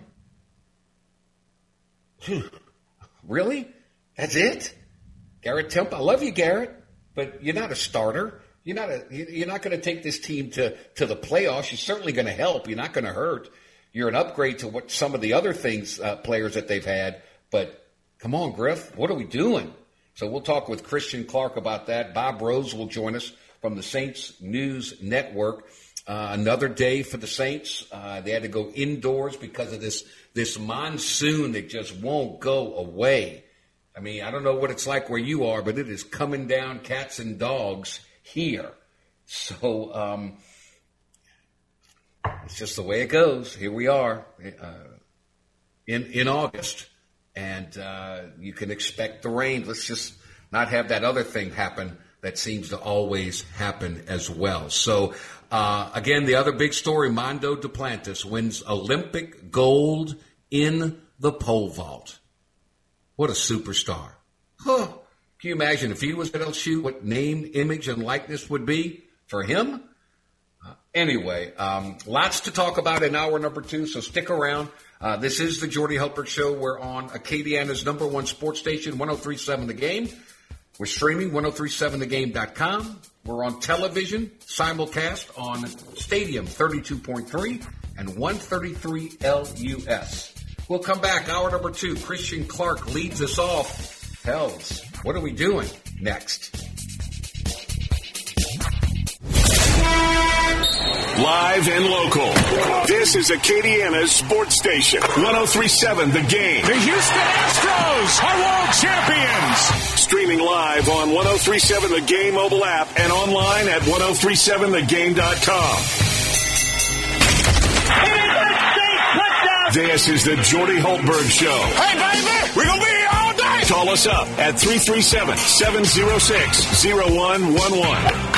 Really? That's it? Garrett Temple? I love you, Garrett, but you're not a starter. You're not going to take this team to the playoffs. You're certainly going to help. You're not going to hurt. You're an upgrade to what some of the other things players that they've had, but Come on, Griff. What are we doing? So we'll talk with Christian Clark about that. Bob Rose will join us from the Saints News Network. Another day for the Saints. They had to go indoors because of this monsoon that just won't go away. I mean, I don't know what it's like where you are, but it is coming down cats and dogs here. So it's just the way it goes. Here we are in August, and you can expect the rain. Let's just not have that other thing happen that seems to always happen as well. So, again, the other big story, Mondo Duplantis wins Olympic gold in the pole vault. What a superstar. Huh. Can you imagine if he was at LSU, what name, image, and likeness would be for him? Anyway, lots to talk about in hour number 2, so stick around. This is the Jordy Hultberg Show. We're on Acadiana's #1 sports station, 103.7 The Game. We're streaming 1037thegame.com. We're on television, simulcast on Stadium 32.3 and 133 LUS. We'll come back. Hour number 2. Christian Clark leads us off. Hells, what are we doing next? Live and local. This is Acadiana's sports station. 1037 The Game. The Houston Astros are world champions. Streaming live on 1037 The Game mobile app and online at 1037thegame.com. This is the Jordy Hultberg Show. Hey, baby, we're going to be here all day. Call us up at 337-706-0111.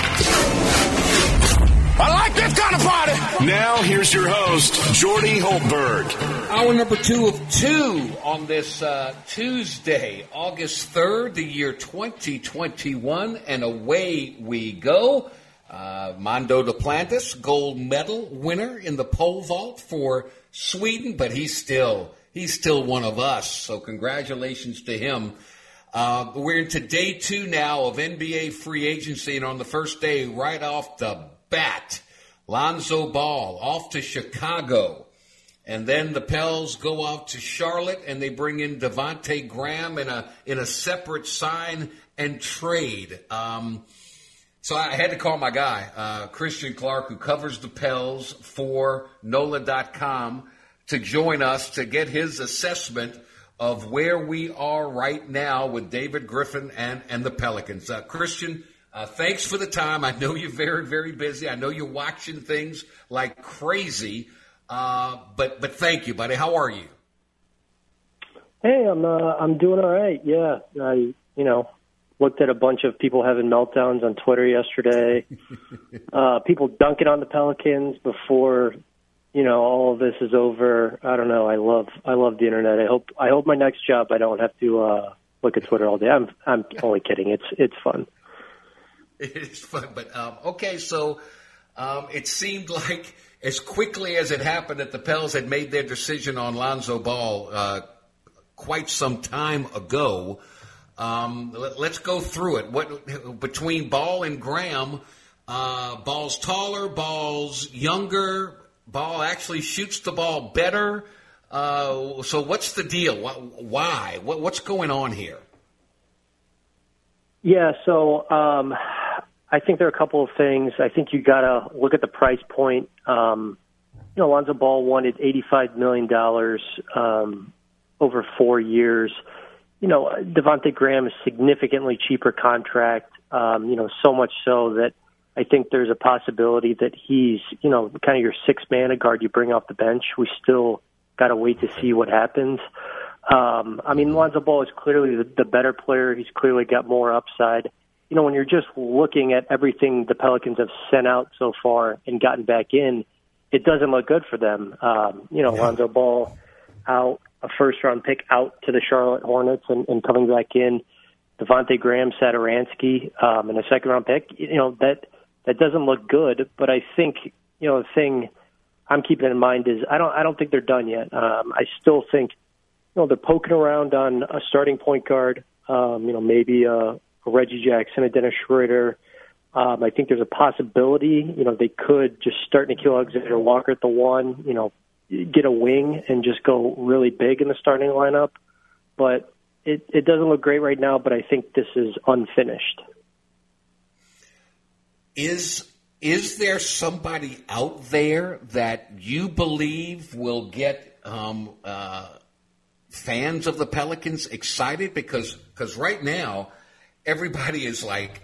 I like this kind of party. Now, here's your host, Jordy Hultberg. Hour number 2 of 2 on this Tuesday, August 3rd, the year 2021, and away we go. Mondo Duplantis, gold medal winner in the pole vault for Sweden, but he's still one of us, so congratulations to him. We're into day 2 now of NBA free agency, and on the first day, right off the bat, Lonzo Ball off to Chicago. And then the Pels go off to Charlotte, and they bring in Devontae Graham in a separate sign and trade. So I had to call my guy, Christian Clark, who covers the Pels for NOLA.com, to join us to get his assessment of where we are right now with David Griffin and the Pelicans. Christian, thanks for the time. I know you're very, very busy. I know you're watching things like crazy. But thank you, buddy. How are you? Hey, I'm doing all right. Yeah, I looked at a bunch of people having meltdowns on Twitter yesterday. People dunking on the Pelicans before all of this is over. I don't know. I love the internet. I hope my next job I don't have to look at Twitter all day. I'm only kidding. It's fun. It is fun, but okay. So it seemed like as quickly as it happened that the Pels had made their decision on Lonzo Ball quite some time ago. Let's go through it. What between Ball and Graham? Ball's taller, Ball's younger. Ball actually shoots the ball better. So what's the deal? Why? What's going on here? Yeah, so I think there are a couple of things. I think you got to look at the price point. Lonzo Ball wanted $85 million over 4 years. Devontae Graham is significantly cheaper contract, so much so that I think there's a possibility that he's, kind of your sixth man, a guard you bring off the bench. We still got to wait to see what happens. Lonzo Ball is clearly the better player. He's clearly got more upside. When you're just looking at everything the Pelicans have sent out so far and gotten back in, it doesn't look good for them. Lonzo Ball out, a first-round pick out to the Charlotte Hornets and coming back in. Devontae Graham, Satoransky, and a second-round pick. That doesn't look good, but I think, the thing I'm keeping in mind is I don't think they're done yet. I still think, they're poking around on a starting point guard, maybe a Reggie Jackson, a Dennis Schroeder. I think there's a possibility, they could just start Nickeil Alexander-Walker at the 1, get a wing and just go really big in the starting lineup. But it doesn't look great right now, but I think this is unfinished. Is there somebody out there that you believe will get fans of the Pelicans excited? Because right now, everybody is like,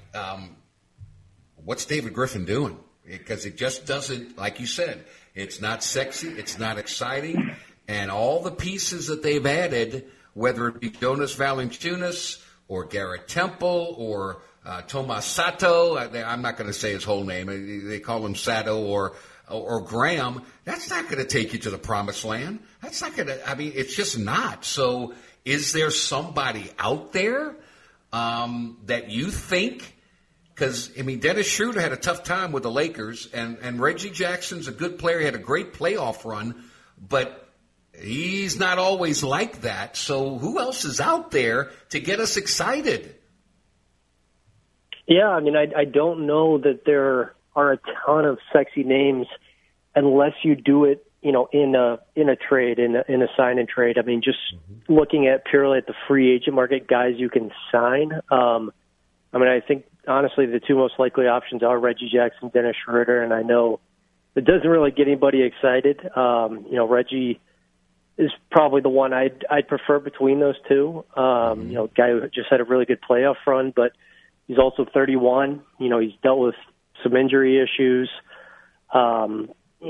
what's David Griffin doing? Because it just doesn't, like you said, it's not sexy, it's not exciting, and all the pieces that they've added, whether it be Jonas Valanciunas or Garrett Temple or Tomas Sato, I'm not going to say his whole name. They call him Sato or Graham. That's not going to take you to the promised land. That's not going to. I mean, it's just not. So, is there somebody out there that you think? Because I mean, Dennis Schroeder had a tough time with the Lakers, and Reggie Jackson's a good player. He had a great playoff run, but he's not always like that. So, who else is out there to get us excited? Yeah, I mean, I don't know that there are a ton of sexy names unless you do it, in a trade, in a sign and trade. I mean, just looking at purely at the free agent market, guys you can sign. I mean, I think honestly the two most likely options are Reggie Jackson, Dennis Schroeder, and I know it doesn't really get anybody excited. Reggie is probably the one I'd prefer between those two. Guy who just had a really good playoff run, but he's also 31. He's dealt with some injury issues. I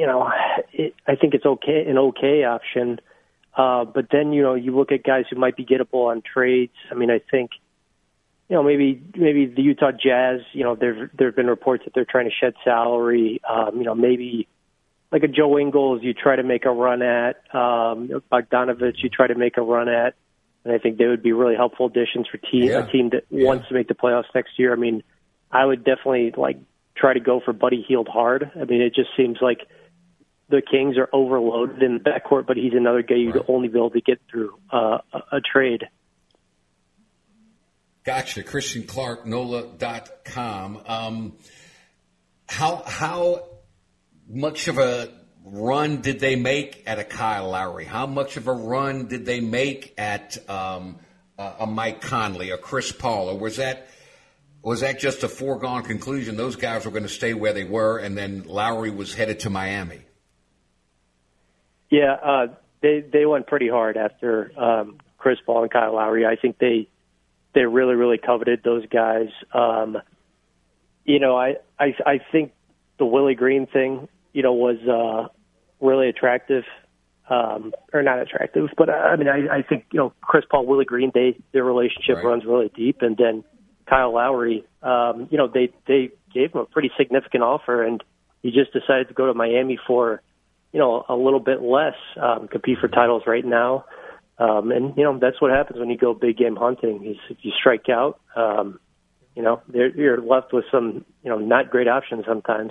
think it's an okay option. But then, you look at guys who might be gettable on trades. I mean, I think, maybe the Utah Jazz, there have been reports that they're trying to shed salary. Maybe like a Joe Ingles you try to make a run at. Bogdanovich you try to make a run at. And I think they would be really helpful additions for a team that wants to make the playoffs next year. I mean, I would definitely try to go for Buddy Hield hard. I mean, it just seems like the Kings are overloaded in the backcourt, but he's another guy you'd only be able to get through a trade. Gotcha. Christian Clark, NOLA.com. How much of a run did they make at a Kyle Lowry? How much of a run did they make at a Mike Conley, a Chris Paul? Or was that just a foregone conclusion? Those guys were going to stay where they were, and then Lowry was headed to Miami. Yeah, they went pretty hard after Chris Paul and Kyle Lowry. I think they really, really coveted those guys. I think the Willie Green thing, was really attractive, or not attractive, but I think, Chris Paul, Willie Green, their relationship runs really deep. And then Kyle Lowry, they gave him a pretty significant offer, and he just decided to go to Miami for, a little bit less, compete for titles right now. And that's what happens when you go big game hunting. If you strike out, you're left with some, not great options sometimes.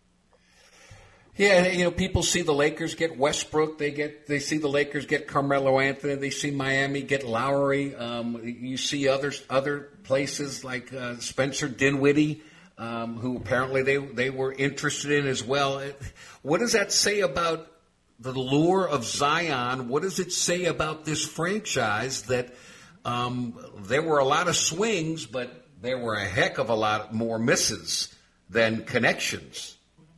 Yeah, people see the Lakers get Westbrook. They see the Lakers get Carmelo Anthony. They see Miami get Lowry. You see other places like Spencer Dinwiddie, who apparently they were interested in as well. What does that say about the lure of Zion? What does it say about this franchise that there were a lot of swings, but there were a heck of a lot more misses than connections?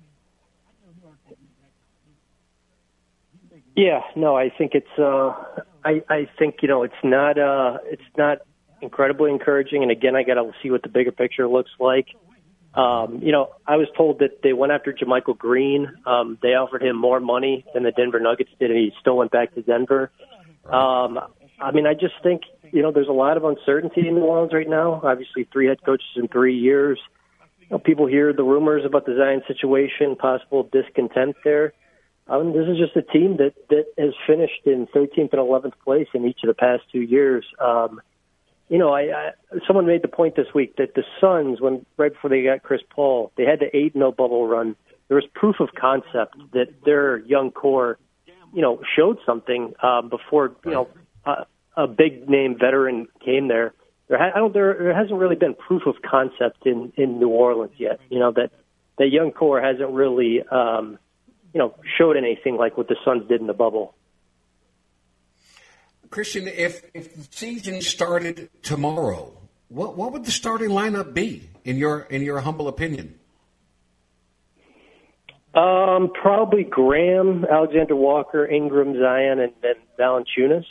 Yeah, no, I think it's. I think it's not incredibly encouraging. And again, I got to see what the bigger picture looks like. I was told that they went after JaMychal Green. They offered him more money than the Denver Nuggets did, and he still went back to Denver. I just think there's a lot of uncertainty in New Orleans right now. Obviously, 3 head coaches in 3 years. People hear the rumors about the Zion situation, possible discontent there. This is just a team that has finished in 13th and 11th place in each of the past 2 years. Someone made the point this week that the Suns, right before they got Chris Paul, they had the 8-0 bubble run. There was proof of concept that their young core, showed something before a big name veteran came there. There hasn't really been proof of concept in New Orleans yet. That young core hasn't really. Showed anything like what the Suns did in the bubble. Christian, if the season started tomorrow, what would the starting lineup be in your humble opinion? Probably Graham, Alexander Walker, Ingram, Zion, and then Valanciunas.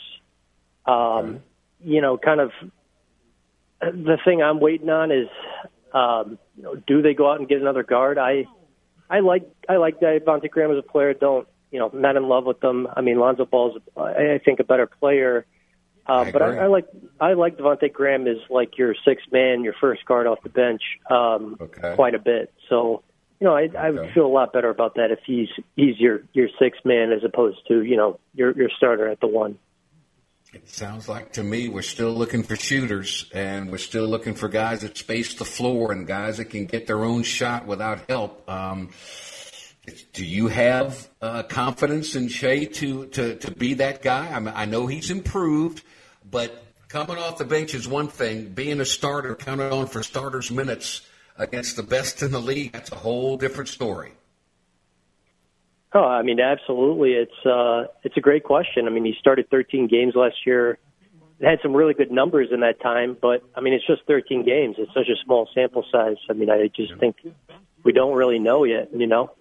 Kind of the thing I'm waiting on is, do they go out and get another guard? I like Devontae Graham as a player. Not in love with them. I mean, Lonzo Ball's, I think, a better player. But I like Devontae Graham as like your sixth man, your first guard off the bench, quite a bit. So, I would feel a lot better about that if he's your sixth man as opposed to, your starter at the one. It sounds like to me we're still looking for shooters, and we're still looking for guys that space the floor and guys that can get their own shot without help. Do you have confidence in Shai to be that guy? I mean, I know he's improved, but coming off the bench is one thing. Being a starter, counted on for starters' minutes against the best in the league, that's a whole different story. Oh, I mean, absolutely. It's a great question. I mean, he started 13 games last year. It had some really good numbers in that time, but, I mean, it's just 13 games. It's such a small sample size. I mean, I just think we don't really know yet,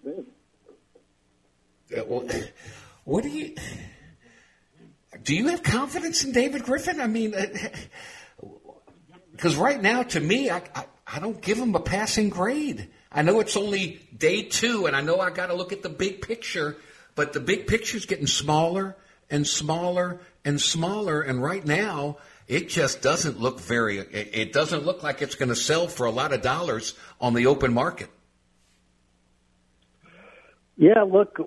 Well, what do you have confidence in David Griffin? I mean, because right now, to me, I don't give him a passing grade. I know it's only day 2, and I know I got to look at the big picture, but the big picture is getting smaller and smaller and smaller, and right now it just doesn't look it doesn't look like it's going to sell for a lot of dollars on the open market. Yeah, look,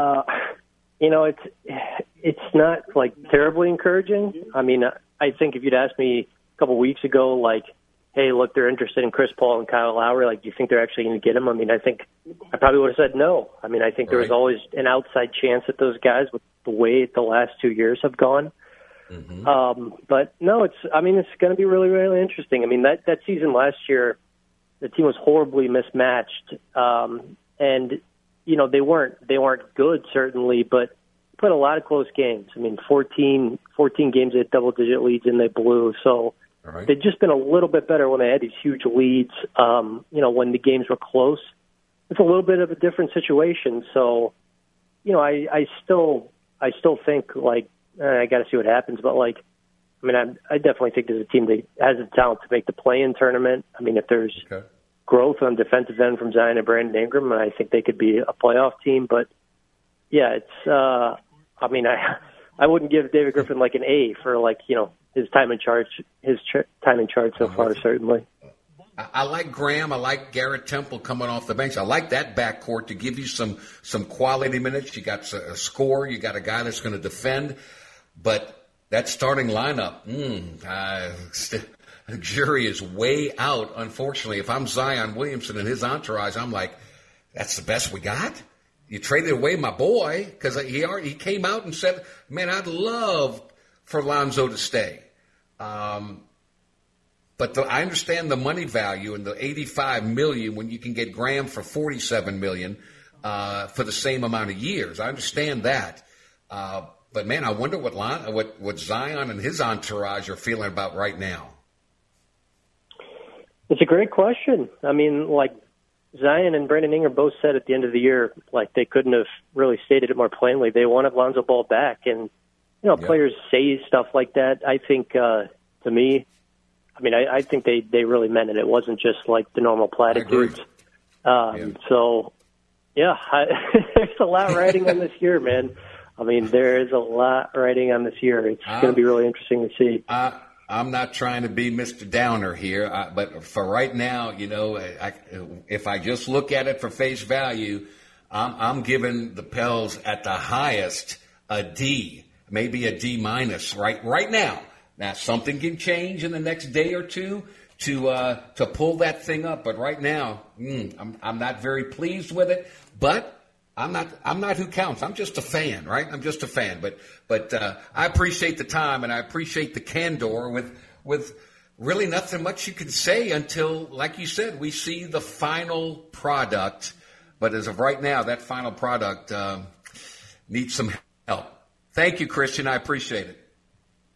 it's not like terribly encouraging. I mean, I think if you'd asked me a couple weeks ago, like, hey, look, they're interested in Chris Paul and Kyle Lowry. Like, do you think they're actually going to get him? I mean, I think I probably would have said no. I mean, I think there was always an outside chance at those guys with the way the last 2 years have gone. Mm-hmm. But no, it's going to be really, really interesting. I mean, that season last year, the team was horribly mismatched. And, they weren't good, certainly, but put a lot of close games. I mean, 14 games they had double-digit leads and they blew. So they'd just been a little bit better when they had these huge leads. When the games were close, it's a little bit of a different situation. So, I still think like I got to see what happens. But I definitely think there's a team that has the talent to make the play-in tournament. I mean, if there's growth on defensive end from Zion and Brandon Ingram, and I think they could be a playoff team. But yeah, it's. I wouldn't give David Griffin like an A for his time in charge. So far, certainly. I like Graham. I like Garrett Temple coming off the bench. I like that backcourt to give you some quality minutes. You got a scorer. You got a guy that's going to defend. But that starting lineup, the jury is way out, unfortunately. If I'm Zion Williamson and his entourage, I'm like, that's the best we got? You traded away my boy, because he came out and said, man, I'd love for Lonzo to stay. But I understand the money value and the $85 million when you can get Graham for $47 million for the same amount of years. I understand that. But, man, I wonder what Zion and his entourage are feeling about right now. It's a great question. I mean, Zion and Brandon Ingram both said at the end of the year, they couldn't have really stated it more plainly. They wanted Lonzo Ball back. And, players say stuff like that. I think, to me, I think they really meant it. It wasn't just the normal platitudes. So, yeah, there's a lot riding on this year, man. There is a lot riding on this year. It's going to be really interesting to see. I'm not trying to be Mr. Downer here, but for right now, if I just look at it for face value, I'm giving the Pels at the highest a D, maybe a D minus right now. Now something can change in the next day or two to pull that thing up, but right now, I'm not very pleased with it. But I'm not who counts. I'm just a fan, right? I'm just a fan. But I appreciate the time and I appreciate the candor with really nothing much you can say until, like you said, we see the final product. But as of right now, that final product needs some help. Thank you, Christian. I appreciate it.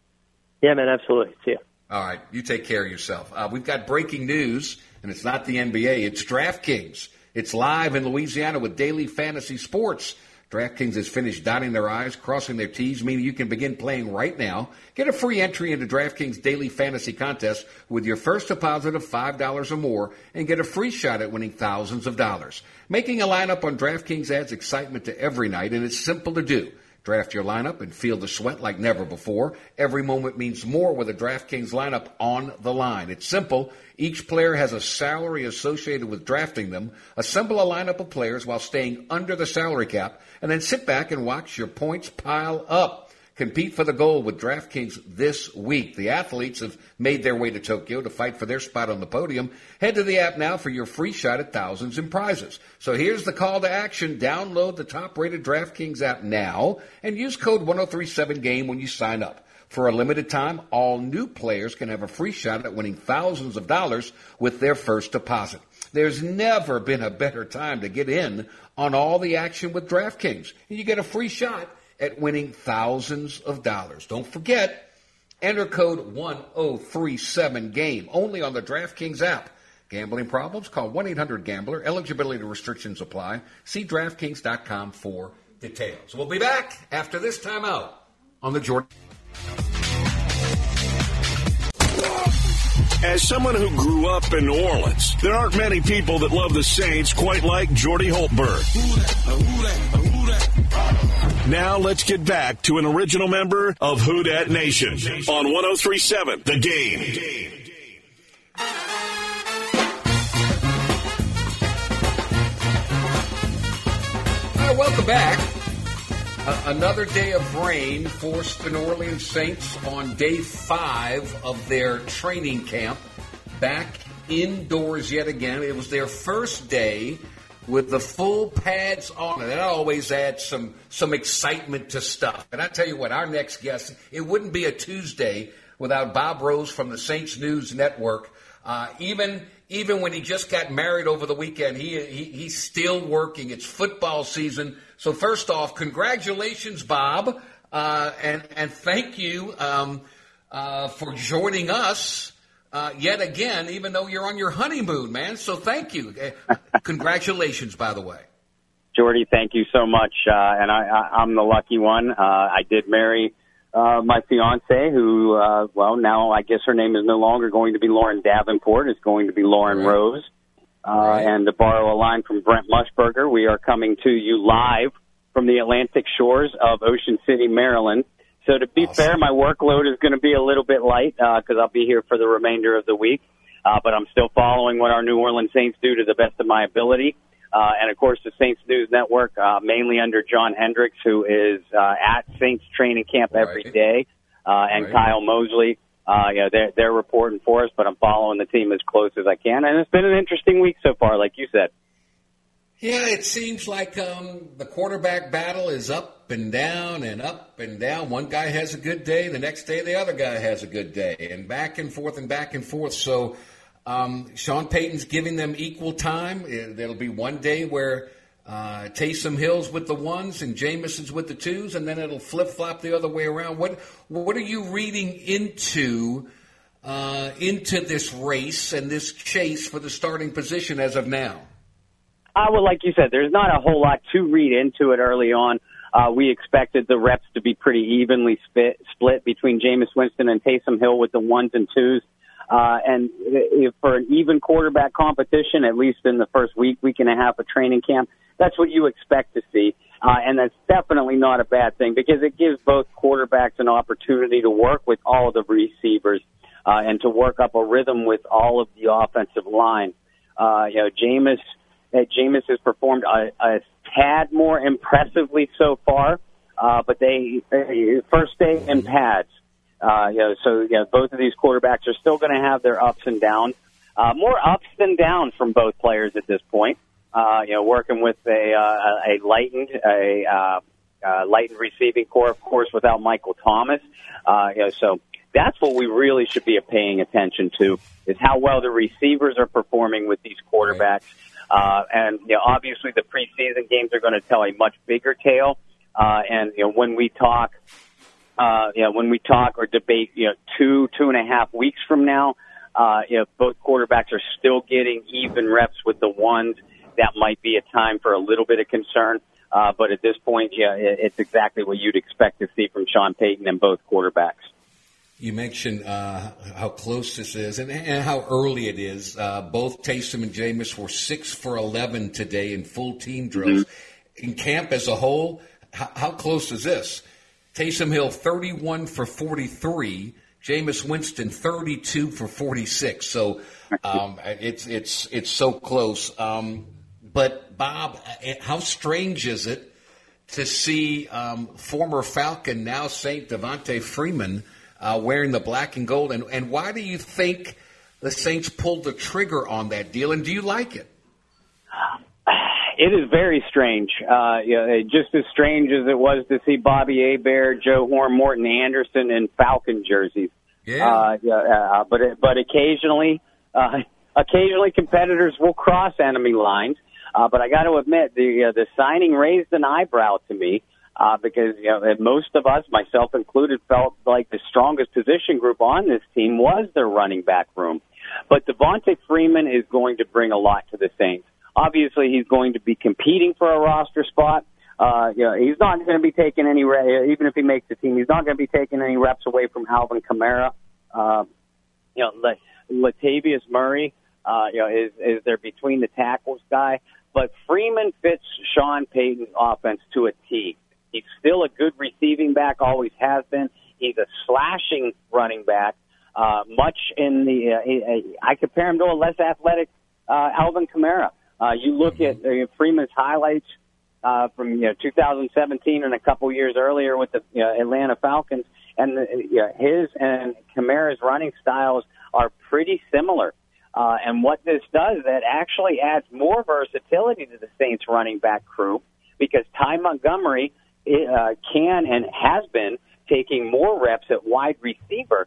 Yeah, man, absolutely. See ya. All right, you take care of yourself. We've got breaking news, and it's not the NBA. It's DraftKings. It's live in Louisiana with daily fantasy sports. DraftKings has finished dotting their I's, crossing their T's, meaning you can begin playing right now. Get a free entry into DraftKings Daily Fantasy Contest with your first deposit of $5 or more and get a free shot at winning thousands of dollars. Making a lineup on DraftKings adds excitement to every night, and it's simple to do. Draft your lineup and feel the sweat like never before. Every moment means more with a DraftKings lineup on the line. It's simple. Each player has a salary associated with drafting them. Assemble a lineup of players while staying under the salary cap, and then sit back and watch your points pile up. Compete for the gold with DraftKings this week. The athletes have made their way to Tokyo to fight for their spot on the podium. Head to the app now for your free shot at thousands in prizes. So here's the call to action. Download the top-rated DraftKings app now and use code 1037GAME when you sign up. For a limited time, all new players can have a free shot at winning thousands of dollars with their first deposit. There's never been a better time to get in on all the action with DraftKings. And you get a free shot at winning thousands of dollars. Don't forget, enter code 1037GAME only on the DraftKings app. Gambling problems? Call 1-800-GAMBLER. Eligibility restrictions apply. See DraftKings.com for details. We'll be back after this timeout on the Jordan. As someone who grew up in New Orleans, there aren't many people that love the Saints quite like Jordy Holtberg. Now let's get back to an original member of Who Dat Nation on 103.7 The Game. All right, welcome back. Another day of rain forced the New Orleans Saints on day 5 of their training camp back indoors yet again. It was their first day with the full pads on, and that always adds some excitement to stuff. And I tell you what, our next guest, it wouldn't be a Tuesday without Bob Rose from the Saints News Network. Even when he just got married over the weekend, he's still working. It's football season. So first off, congratulations, Bob, and thank you for joining us yet again, even though you're on your honeymoon, man. So thank you. Congratulations, by the way. Jordy, thank you so much. And I'm the lucky one. I did marry my fiance, who, now I guess her name is no longer going to be Lauren Davenport. It's going to be Lauren Rose. And to borrow a line from Brent Mushberger, we are coming to you live from the Atlantic shores of Ocean City, Maryland. So to be fair, my workload is going to be a little bit light because I'll be here for the remainder of the week. But I'm still following what our New Orleans Saints do to the best of my ability. And, of course, the Saints News Network, mainly under John Hendricks, who is at Saints training camp every day, and Kyle Mosley. They're reporting for us, but I'm following the team as close as I can. And it's been an interesting week so far, like you said. Yeah, it seems like the quarterback battle is up and down and up and down. One guy has a good day, the next day the other guy has a good day, and back and forth and back and forth. So Sean Payton's giving them equal time. There'll be one day where Taysom Hill's with the ones and Jameson's with the twos, and then it'll flip-flop the other way around. What are you reading into this race and this chase for the starting position as of now? Well, like you said, there's not a whole lot to read into it early on. We expected the reps to be pretty evenly split between Jameis Winston and Taysom Hill with the ones and twos. And for an even quarterback competition, at least in the first week and a half of training camp, that's what you expect to see. And that's definitely not a bad thing because it gives both quarterbacks an opportunity to work with all of the receivers and to work up a rhythm with all of the offensive line. Jameis has performed a tad more impressively so far, but first day in pads. Both of these quarterbacks are still going to have their ups and downs. More ups than downs from both players at this point. Working with a lightened receiving core, of course, without Michael Thomas. So that's what we really should be paying attention to is how well the receivers are performing with these quarterbacks. Obviously the preseason games are going to tell a much bigger tale. When we talk when we talk or debate, 2.5 weeks from now, both quarterbacks are still getting even reps with the ones, that might be a time for a little bit of concern. But at this point, it's exactly what you'd expect to see from Sean Payton and both quarterbacks. You mentioned how close this is and how early it is. Both Taysom and Jameis were 6 for 11 today in full team drills. Mm-hmm. In camp as a whole, how close is this? Taysom Hill, 31 for 43. Jameis Winston, 32 for 46. So it's so close. But, Bob, how strange is it to see former Falcon, now Saint Devontae Freeman, wearing the black and gold? And why do you think the Saints pulled the trigger on that deal? And do you like it? It is very strange. Just as strange as it was to see Bobby Hebert, Joe Horn, Morton Anderson in Falcon jerseys. Yeah. But occasionally competitors will cross enemy lines. But I got to admit, the signing raised an eyebrow to me because most of us, myself included, felt like the strongest position group on this team was their running back room. But Devontae Freeman is going to bring a lot to the Saints. Obviously, he's going to be competing for a roster spot. He's not going to be taking any, even if he makes the team, he's not going to be taking any reps away from Alvin Kamara. Latavius Murray, is their between the tackles guy. But Freeman fits Sean Payton's offense to a T. He's still a good receiving back, always has been. He's a slashing running back. I compare him to a less athletic Alvin Kamara. You look at Freeman's highlights from 2017 and a couple years earlier with the Atlanta Falcons, and his and Kamara's running styles are pretty similar. And what this does, that actually adds more versatility to the Saints running back crew, because Ty Montgomery can and has been taking more reps at wide receiver,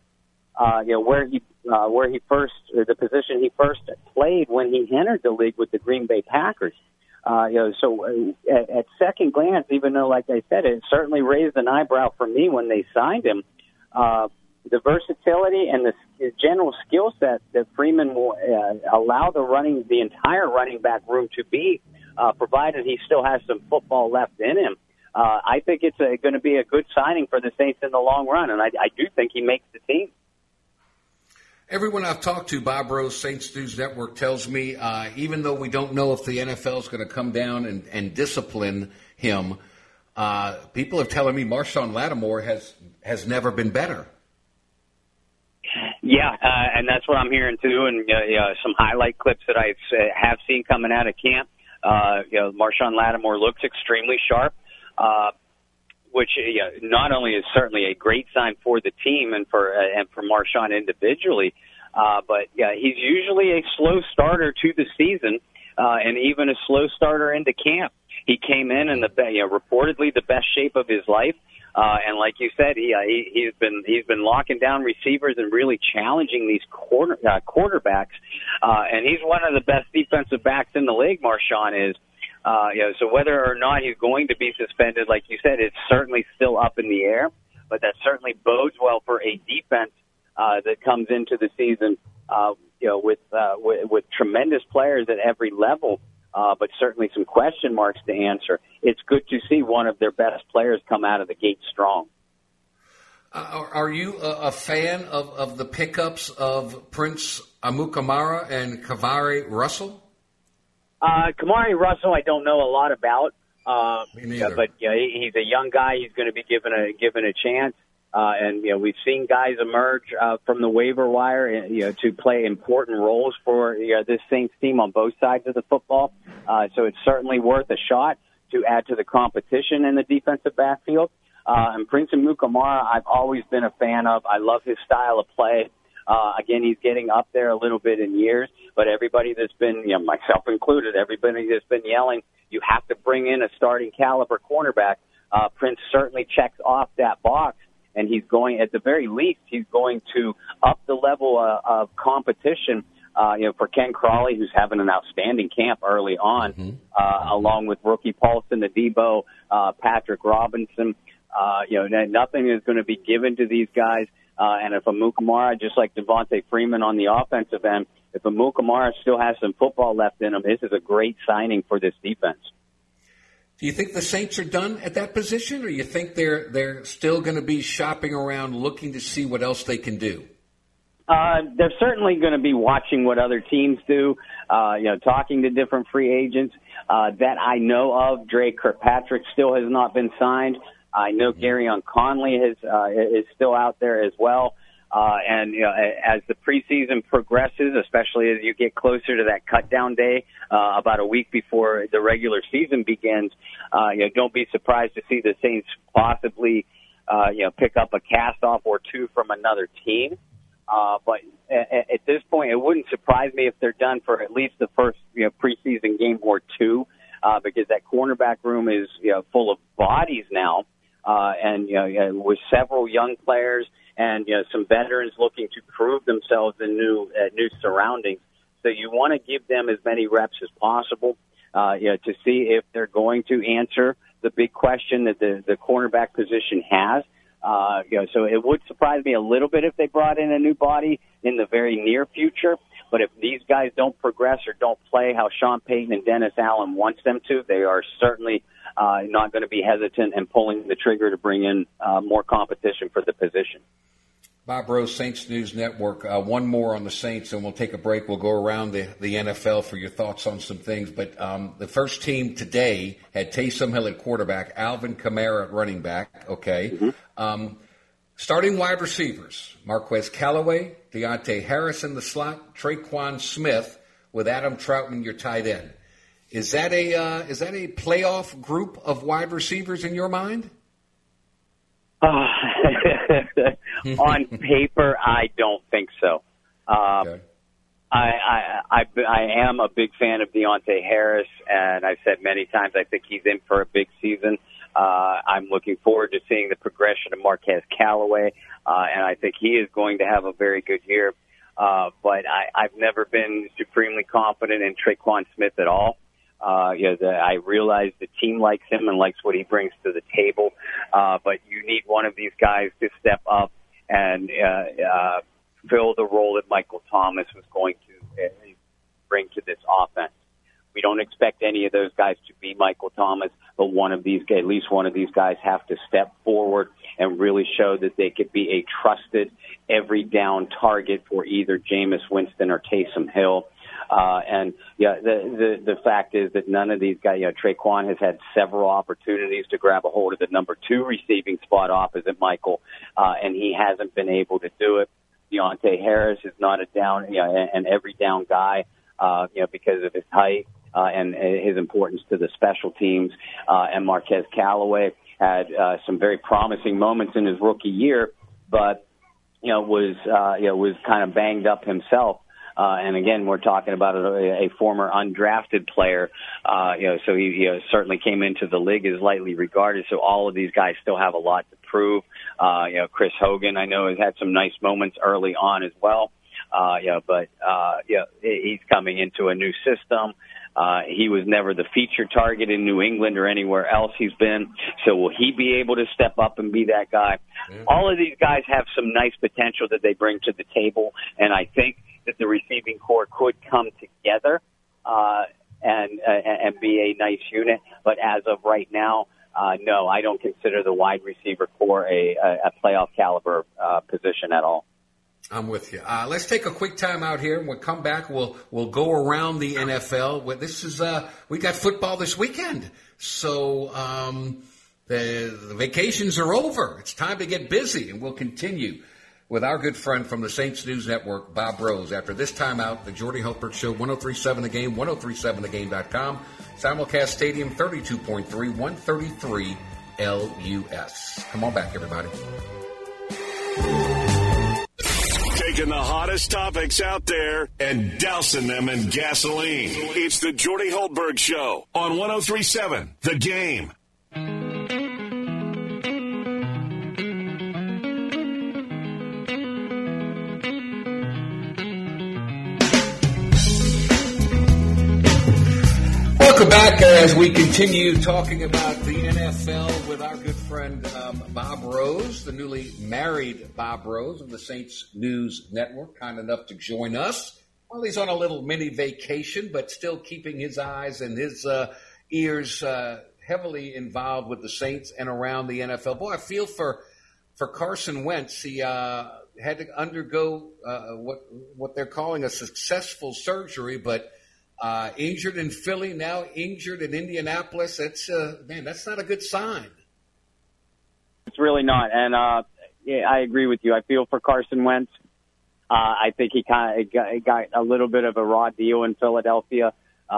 the position he first played when he entered the league with the Green Bay Packers. So at second glance, even though, like I said, it certainly raised an eyebrow for me when they signed him, the versatility and the general skill set that Freeman will allow the entire running back room to be, provided he still has some football left in him. I think it's going to be a good signing for the Saints in the long run, and I do think he makes the team. Everyone I've talked to, Bob Rose, Saints News Network, tells me even though we don't know if the NFL is going to come down and discipline him, people are telling me Marshawn Lattimore has never been better. Yeah, and that's what I'm hearing too, and some highlight clips that I have seen coming out of camp. Marshawn Lattimore looks extremely sharp, which not only is certainly a great sign for the team and for Marshawn individually, but he's usually a slow starter to the season, and even a slow starter into camp. He came in the reportedly the best shape of his life. And like you said, he's been locking down receivers and really challenging these quarterbacks. And he's one of the best defensive backs in the league, Marshawn is. So whether or not he's going to be suspended, like you said, it's certainly still up in the air. But that certainly bodes well for a defense that comes into the season, with tremendous players at every level. But certainly some question marks to answer. It's good to see one of their best players come out of the gate strong. Are you a fan of the pickups of Prince Amukamara and Kamari Russell? Kamari Russell, I don't know a lot about. Me neither. But he's a young guy. He's going to be given a chance. And we've seen guys emerge from the waiver wire, to play important roles for this Saints team on both sides of the football. So it's certainly worth a shot to add to the competition in the defensive backfield. And Prince Amukamara, I've always been a fan of. I love his style of play. Again, he's getting up there a little bit in years, but everybody that's been, myself included, everybody that's been yelling, you have to bring in a starting caliber cornerback. Prince certainly checks off that box. And he's going, at the very least, he's going to up the level of competition, for Ken Crawley, who's having an outstanding camp early on, along with rookie Paulson Adebo, Patrick Robinson. Nothing is going to be given to these guys. And if Amukamara, just like Devontae Freeman on the offensive end, if Amukamara still has some football left in him, this is a great signing for this defense. Do you think the Saints are done at that position, or you think they're still going to be shopping around looking to see what else they can do? They're certainly going to be watching what other teams do, talking to different free agents. That I know of, Dre Kirkpatrick still has not been signed. I know Garyon Conley is still out there as well. As the preseason progresses, especially as you get closer to that cut-down day, about a week before the regular season begins, don't be surprised to see the Saints possibly, pick up a cast-off or two from another team. But at this point, it wouldn't surprise me if they're done for at least the first preseason game or two, because that cornerback room is full of bodies now, with several young players and some veterans looking to prove themselves in new surroundings. So you want to give them as many reps as possible, to see if they're going to answer the big question that the cornerback position has. So it would surprise me a little bit if they brought in a new body in the very near future. But if these guys don't progress or don't play how Sean Payton and Dennis Allen wants them to, they are certainly not going to be hesitant and pulling the trigger to bring in more competition for the position. Bob Rose, Saints News Network. One more on the Saints, and we'll take a break. We'll go around the NFL for your thoughts on some things. But the first team today had Taysom Hill at quarterback, Alvin Kamara at running back. Okay. Mm-hmm. Starting wide receivers, Marquez Callaway, Deontay Harris in the slot, Traquan Smith with Adam Troutman, your tight end. Is that a playoff group of wide receivers in your mind? On paper, I don't think so. Okay. I am a big fan of Deontay Harris, and I've said many times I think he's in for a big season. I'm looking forward to seeing the progression of Marquez Callaway, and I think he is going to have a very good year. But I've never been supremely confident in Traquan Smith at all. I realize the team likes him and likes what he brings to the table, but you need one of these guys to step up and fill the role that Michael Thomas was going to bring to this offense. We don't expect any of those guys to be Michael Thomas, but at least one of these guys have to step forward and really show that they could be a trusted every down target for either Jameis Winston or Taysom Hill. The fact is that none of these guys, Traquan has had several opportunities to grab a hold of the number 2 receiving spot opposite Michael, and he hasn't been able to do it. Deontay Harris is not an every down guy, because of his height, and his importance to the special teams. And Marquez Callaway had, some very promising moments in his rookie year, but, was kind of banged up himself. And again, we're talking about a former undrafted player, so he certainly came into the league as lightly regarded. So all of these guys still have a lot to prove. Chris Hogan, I know, has had some nice moments early on as well. He's coming into a new system. He was never the feature target in New England or anywhere else he's been. So will he be able to step up and be that guy? Mm-hmm. All of these guys have some nice potential that they bring to the table, and I think that the receiving corps could come together and be a nice unit. But as of right now, no, I don't consider the wide receiver corps a playoff caliber position at all. I'm with you. Let's take a quick time out here, and we'll come back. We'll go around the NFL. We got football this weekend, so the vacations are over. It's time to get busy, and we'll continue with our good friend from the Saints News Network, Bob Rose. After this timeout, the Jordy Hultberg Show, 103.7 The Game, 103.7thegame.com, simulcast Stadium 32.3, 133 LUS. Come on back, everybody. Taking the hottest topics out there and dousing them in gasoline. It's the Jordy Hultberg Show on 103.7 The Game. Welcome back as we continue talking about the NFL with our good friend Bob Rose, the newly married Bob Rose of the Saints News Network, kind enough to join us. Well, he's on a little mini vacation, but still keeping his eyes and his ears heavily involved with the Saints and around the NFL. Boy, I feel for Carson Wentz. He had to undergo what they're calling a successful surgery, but injured in Philly, now injured in Indianapolis. That's not a good sign. It's really not, and I agree with you. I feel for Carson Wentz. I think he kind of got a little bit of a raw deal in Philadelphia.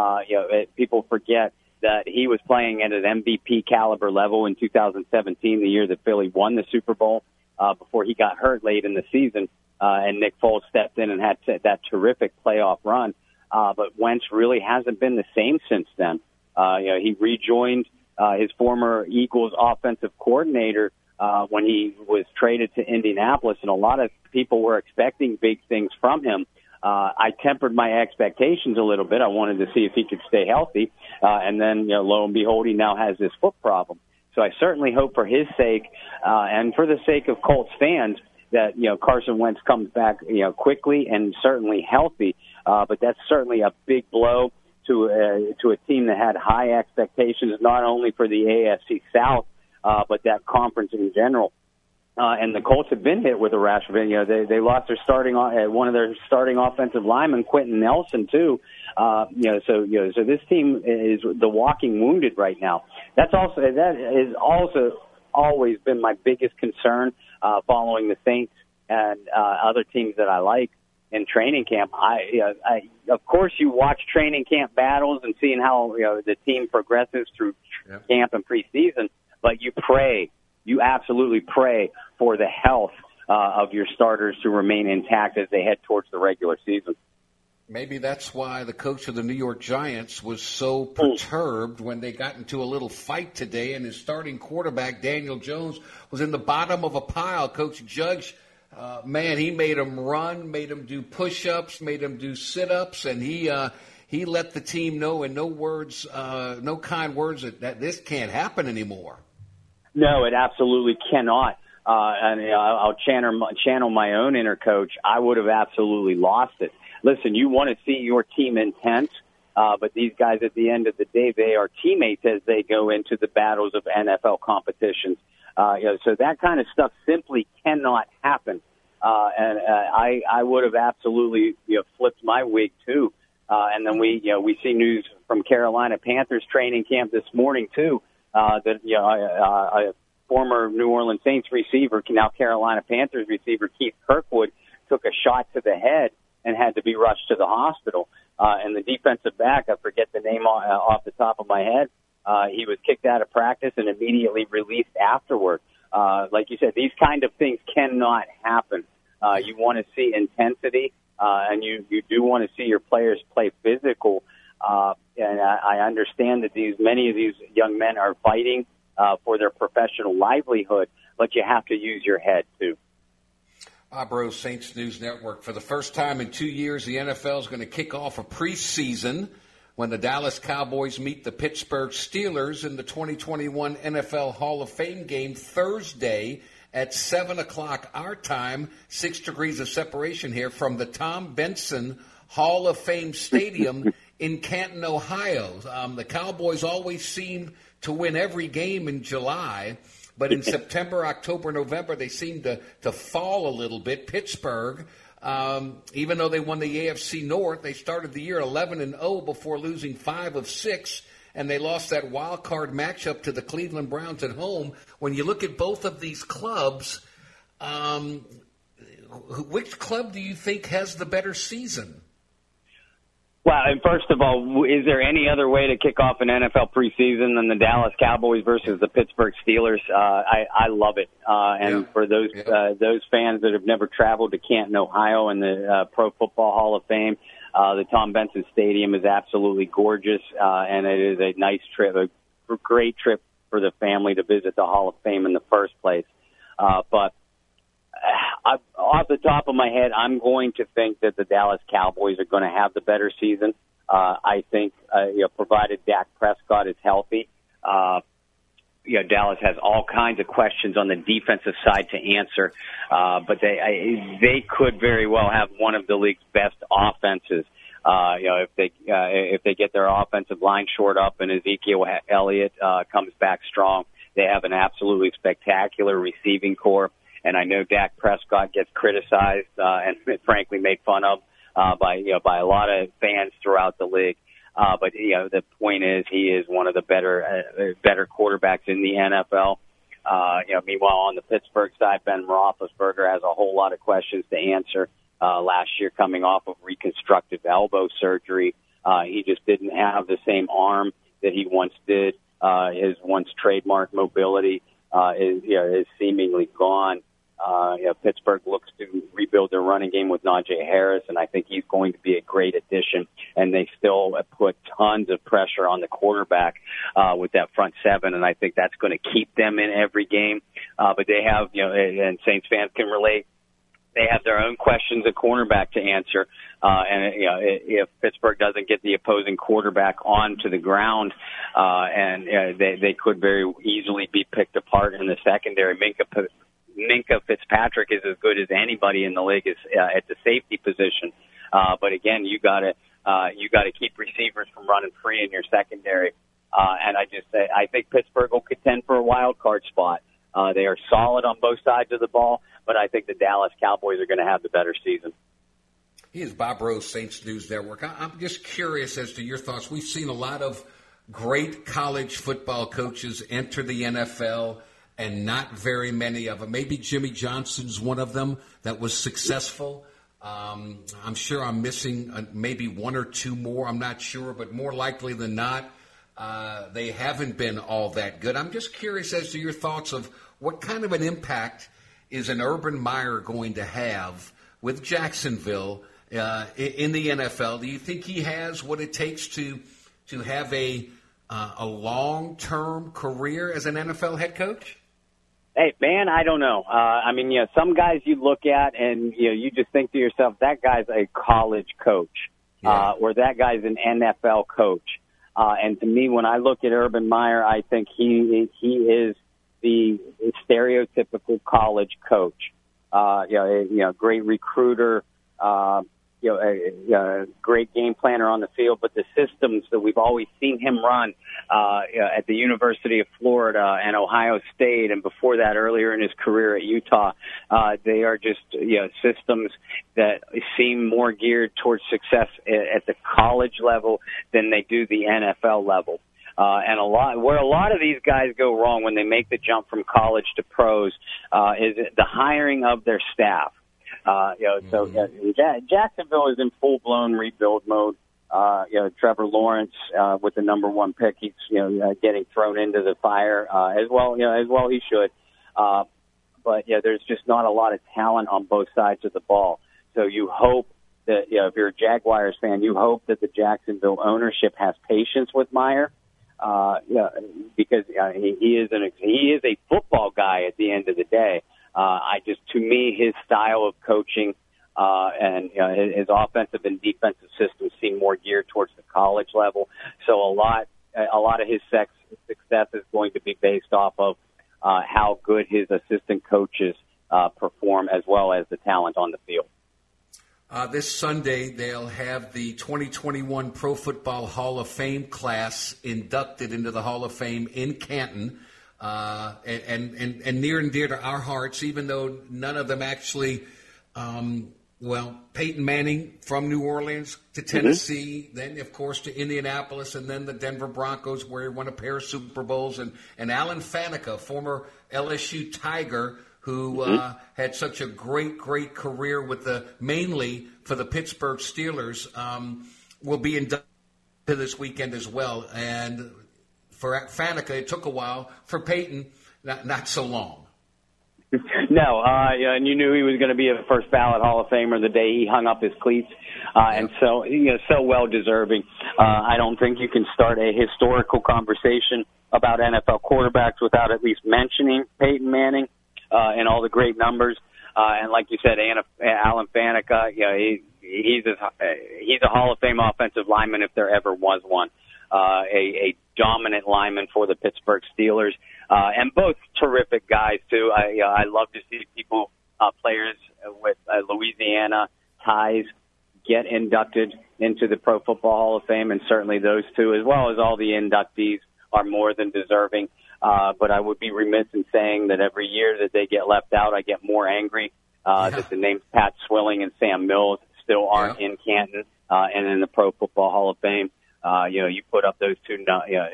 People forget that he was playing at an MVP caliber level in 2017, the year that Philly won the Super Bowl, before he got hurt late in the season, and Nick Foles stepped in and had that terrific playoff run. But Wentz really hasn't been the same since then. He rejoined his former Eagles offensive coordinator when he was traded to Indianapolis, and a lot of people were expecting big things from him. I tempered my expectations a little bit. I wanted to see if he could stay healthy, and then lo and behold, he now has this foot problem. So I certainly hope for his sake and for the sake of Colts fans that Carson Wentz comes back quickly and certainly healthy. But that's certainly a big blow to a team that had high expectations, not only for the AFC South, but that conference in general. And the Colts have been hit with a rash of it. They lost their one of their starting offensive linemen, Quentin Nelson, too. So this team is the walking wounded right now. That is also always been my biggest concern following the Saints and other teams that I like in training camp. Of course, you watch training camp battles and seeing how the team progresses through camp and preseason, but you absolutely pray for the health of your starters to remain intact as they head towards the regular season. Maybe that's why the coach of the New York Giants was so perturbed when they got into a little fight today, and his starting quarterback, Daniel Jones, was in the bottom of a pile. Coach Judge, he made him run, made him do push-ups, made him do sit-ups, and he let the team know in no kind words that this can't happen anymore. No, it absolutely cannot. I'll channel my own inner coach. I would have absolutely lost it. Listen, you want to see your team intense, but these guys at the end of the day, they are teammates as they go into the battles of NFL competitions. So that kind of stuff simply cannot happen. I would have absolutely flipped my wig too. And then we see news from Carolina Panthers training camp this morning too. That a former New Orleans Saints receiver, now Carolina Panthers receiver Keith Kirkwood, took a shot to the head and had to be rushed to the hospital. And the defensive back, I forget the name off the top of my head, he was kicked out of practice and immediately released afterward. Like you said, these kind of things cannot happen. You want to see intensity, and you do want to see your players play physical. And I understand that many of these young men are fighting for their professional livelihood, but you have to use your head too. Bob Rose, Saints News Network. For the first time in 2 years, the NFL is going to kick off a preseason when the Dallas Cowboys meet the Pittsburgh Steelers in the 2021 NFL Hall of Fame game Thursday at 7 o'clock our time, 6 degrees of separation here from the Tom Benson Hall of Fame Stadium in Canton, Ohio. The Cowboys always seem to win every game in July, but in September, October, November, they seem to fall a little bit. Pittsburgh, even though they won the AFC North, they started the year 11-0 before losing 5 of 6, and they lost that wild card matchup to the Cleveland Browns at home. When you look at both of these clubs, which club do you think has the better season? Well, and first of all, is there any other way to kick off an NFL preseason than the Dallas Cowboys versus the Pittsburgh Steelers? I love it. For those fans that have never traveled to Canton, Ohio, and the Pro Football Hall of Fame, the Tom Benson Stadium is absolutely gorgeous, and it is a nice trip, a great trip for the family to visit the Hall of Fame in the first place. But off the top of my head, I'm going to think that the Dallas Cowboys are going to have the better season. I think, provided Dak Prescott is healthy, Dallas has all kinds of questions on the defensive side to answer, but they could very well have one of the league's best offenses. If they get their offensive line shored up and Ezekiel Elliott comes back strong, they have an absolutely spectacular receiving core. And I know Dak Prescott gets criticized and frankly made fun of by a lot of fans throughout the league. But the point is, he is one of the better quarterbacks in the NFL. Meanwhile, on the Pittsburgh side, Ben Roethlisberger has a whole lot of questions to answer. Last year, coming off of reconstructive elbow surgery, he just didn't have the same arm that he once did. His once trademark mobility is seemingly gone. Pittsburgh looks to rebuild their running game with Najee Harris, and I think he's going to be a great addition. And they still put tons of pressure on the quarterback with that front seven, and I think that's going to keep them in every game. But they have, and Saints fans can relate, they have their own questions at cornerback to answer. If Pittsburgh doesn't get the opposing quarterback onto the ground, they could very easily be picked apart in the secondary. Minkah Fitzpatrick is as good as anybody in the league at the safety position. But again, you got to keep receivers from running free in your secondary. And I think Pittsburgh will contend for a wild card spot. They are solid on both sides of the ball, but I think the Dallas Cowboys are going to have the better season. He is Bob Rose, Saints News Network. I'm just curious as to your thoughts. We've seen a lot of great college football coaches enter the NFL, and not very many of them. Maybe Jimmy Johnson's one of them that was successful. I'm sure I'm missing maybe one or two more. I'm not sure, but more likely than not, they haven't been all that good. I'm just curious as to your thoughts of what kind of an impact is an Urban Meyer going to have with Jacksonville in the NFL? Do you think he has what it takes to have a long-term career as an NFL head coach? Hey, man, I don't know. Some guys you look at and, you just think to yourself, that guy's a college coach, or that guy's an NFL coach. And to me, when I look at Urban Meyer, I think he is the stereotypical college coach. Great recruiter, a great game planner on the field, but the systems that we've always seen him run at the University of Florida and Ohio State, and before that, earlier in his career at Utah, they are just systems that seem more geared towards success at the college level than they do the NFL level. And where a lot of these guys go wrong when they make the jump from college to pros is the hiring of their staff. Jacksonville is in full-blown rebuild mode. Trevor Lawrence, with the number one pick, he's, getting thrown into the fire, as well he should. But there's just not a lot of talent on both sides of the ball. So you hope that, if you're a Jaguars fan, you hope that the Jacksonville ownership has patience with Meyer. Because he is a football guy at the end of the day. To me, his style of coaching and his offensive and defensive systems seem more geared towards the college level. So a lot of his success is going to be based off of how good his assistant coaches perform, as well as the talent on the field. This Sunday, they'll have the 2021 Pro Football Hall of Fame class inducted into the Hall of Fame in Canton. And near and dear to our hearts, even though none of them actually, Peyton Manning from New Orleans to Tennessee, then, of course, to Indianapolis, and then the Denver Broncos, where he won a pair of Super Bowls, and Alan Faneca, former LSU Tiger, who had such a great career with mainly for the Pittsburgh Steelers, will be inducted this weekend as well. And for Faneca, it took a while. For Peyton, not so long. No, and you knew he was going to be a first ballot Hall of Famer the day he hung up his cleats, and so so well deserving. I don't think you can start a historical conversation about NFL quarterbacks without at least mentioning Peyton Manning and all the great numbers. And like you said, Alan Faneca, he's a Hall of Fame offensive lineman if there ever was one. A dominant lineman for the Pittsburgh Steelers, and both terrific guys too. I love to see players with Louisiana ties get inducted into the Pro Football Hall of Fame, and certainly those two, as well as all the inductees, are more than deserving. But I would be remiss in saying that every year that they get left out, I get more angry that the names Pat Swilling and Sam Mills still aren't in Canton and in the Pro Football Hall of Fame. You put up those two,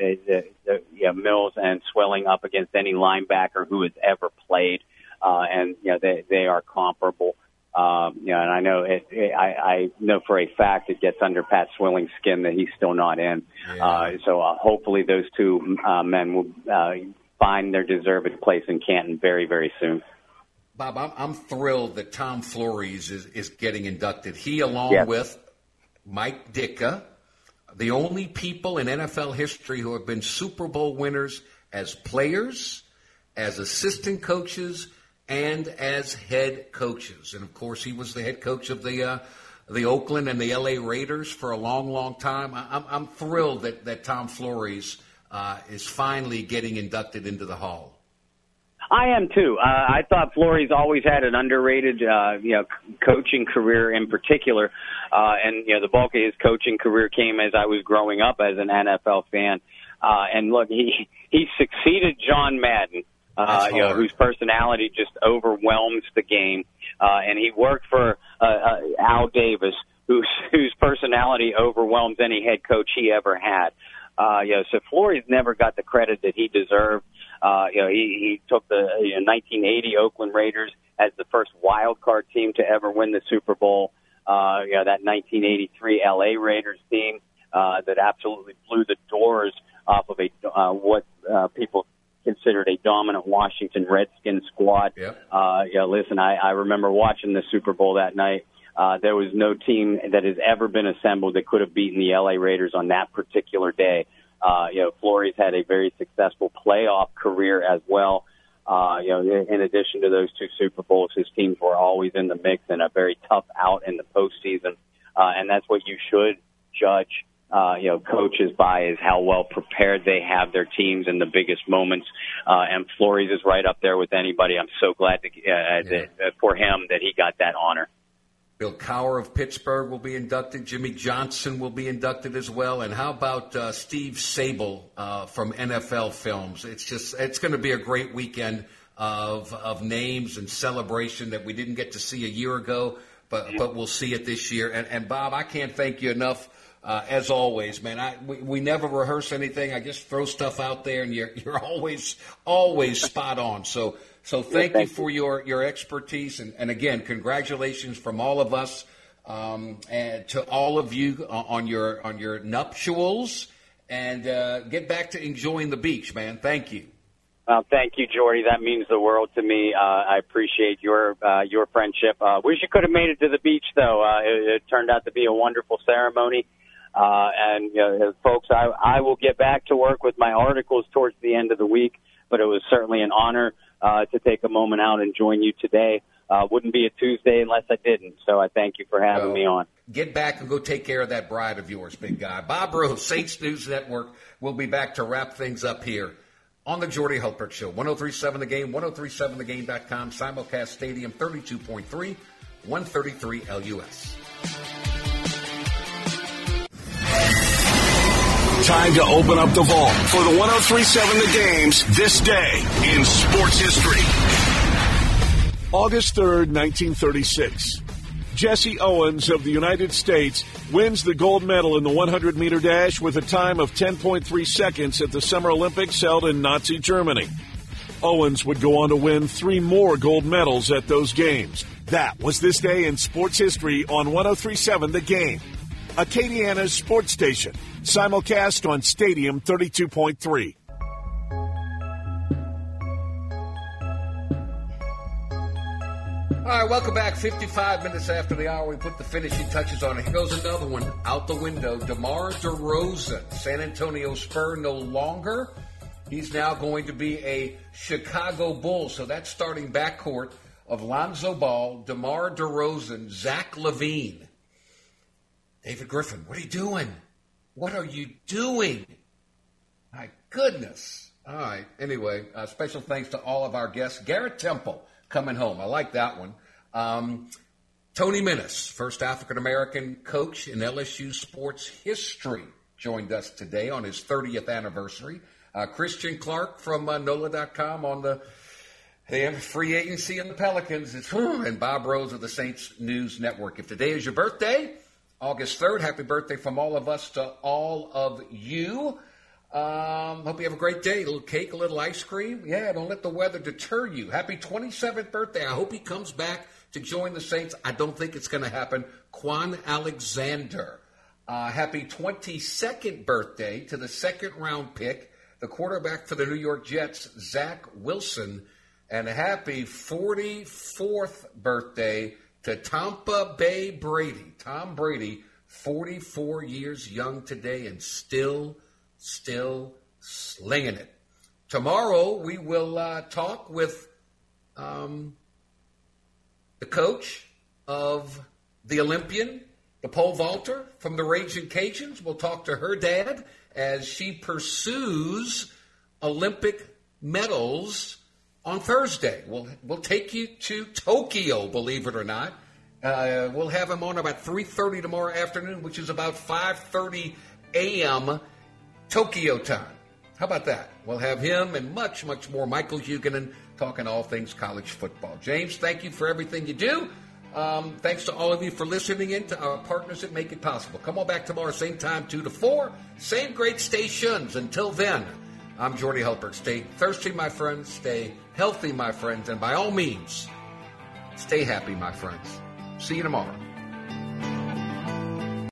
Mills and Swilling up against any linebacker who has ever played, and they are comparable. And I know I know for a fact it gets under Pat Swilling's skin that he's still not in. So hopefully those two men will find their deserved place in Canton very, very soon. Bob, I'm thrilled that Tom Flores is getting inducted. He, along with Mike Ditka, the only people in NFL history who have been Super Bowl winners as players, as assistant coaches, and as head coaches. And, of course, he was the head coach of the Oakland and the L.A. Raiders for a long, long time. I'm thrilled that Tom Flores is finally getting inducted into the Hall. I am, too. I thought Flores always had an underrated, coaching career in particular. And the bulk of his coaching career came as I was growing up as an NFL fan. And, look, he succeeded John Madden. Whose personality just overwhelms the game. And he worked for Al Davis, whose personality overwhelms any head coach he ever had. So Flores never got the credit that he deserved. He took the 1980 Oakland Raiders as the first wild card team to ever win the Super Bowl. That 1983 LA Raiders team that absolutely blew the doors off of what people considered a dominant Washington Redskins squad. Listen, I remember watching the Super Bowl that night. There was no team that has ever been assembled that could have beaten the LA Raiders on that particular day. Flores had a very successful playoff career as well. In addition to those two Super Bowls, his teams were always in the mix and a very tough out in the postseason. And that's what you should judge coaches by, is how well prepared they have their teams in the biggest moments. And Flores is right up there with anybody. I'm so glad for him that he got that honor. Bill Cowher of Pittsburgh will be inducted. Jimmy Johnson will be inducted as well. And how about Steve Sable from NFL Films? It's going to be a great weekend of names and celebration that we didn't get to see a year ago, but we'll see it this year. And Bob, I can't thank you enough. As always, man, we never rehearse anything. I just throw stuff out there, and you're always spot on. So thank you for your expertise, and again, congratulations from all of us and to all of you on your nuptials, and get back to enjoying the beach, man. Thank you. Well, thank you, Jordy. That means the world to me. I appreciate your friendship. Wish you could have made it to the beach, though. It turned out to be a wonderful ceremony. Folks, I will get back to work with my articles towards the end of the week, but it was certainly an honor to take a moment out and join you today. Wouldn't be a Tuesday unless I didn't, so I thank you for having me on. Get back and go take care of that bride of yours, big guy. Bob Rose, Saints News Network. We'll be back to wrap things up here on the Jordy Hultberg Show. 103.7 The Game, 103.7thegame.com, simulcast Stadium 32.3, 133 LUS. Time to open up the vault for the 103.7 The Game's This Day in Sports History. August 3rd, 1936. Jesse Owens of the United States wins the gold medal in the 100-meter dash with a time of 10.3 seconds at the Summer Olympics held in Nazi Germany. Owens would go on to win 3 more gold medals at those games. That was This Day in Sports History on 103.7 The Game, Acadiana's sports station. Simulcast on Stadium 32.3. All right, welcome back. 55 minutes after the hour, we put the finishing touches on it. Here goes another one out the window. DeMar DeRozan, San Antonio Spur no longer. He's now going to be a Chicago Bull. So that's starting backcourt of Lonzo Ball, DeMar DeRozan, Zach LaVine. David Griffin, what are you doing? What are you doing? My goodness. All right. Anyway, special thanks to all of our guests. Garrett Temple coming home. I like that one. Tony Minnis, first African-American coach in LSU sports history, joined us today on his 30th anniversary. Christian Clark from NOLA.com on the free agency and the Pelicans. And Bob Rose of the Saints News Network. If today is your birthday, August 3rd, happy birthday from all of us to all of you. Hope you have a great day. A little cake, a little ice cream. Yeah, don't let the weather deter you. Happy 27th birthday. I hope he comes back to join the Saints. I don't think it's going to happen. Quan Alexander. Happy 22nd birthday to the second-round pick, the quarterback for the New York Jets, Zach Wilson. And happy 44th birthday to Tampa Bay Brady. Tom Brady, 44 years young today and still slinging it. Tomorrow we will talk with the coach of the Olympian, the pole vaulter from the Raging Cajuns. We'll talk to her dad as she pursues Olympic medals on Thursday. We'll take you to Tokyo, believe it or not. We'll have him on about 3:30 tomorrow afternoon, which is about 5:30 a.m. Tokyo time. How about that? We'll have him and much, much more. Michael Huguenin talking all things college football. James, thank you for everything you do. Thanks to all of you for listening in, to our partners that make it possible. Come on back tomorrow, same time, 2 to 4. Same great stations. Until then, I'm Jordy Hultberg. Stay thirsty, my friends. Stay healthy, my friends. And by all means, stay happy, my friends. See you tomorrow.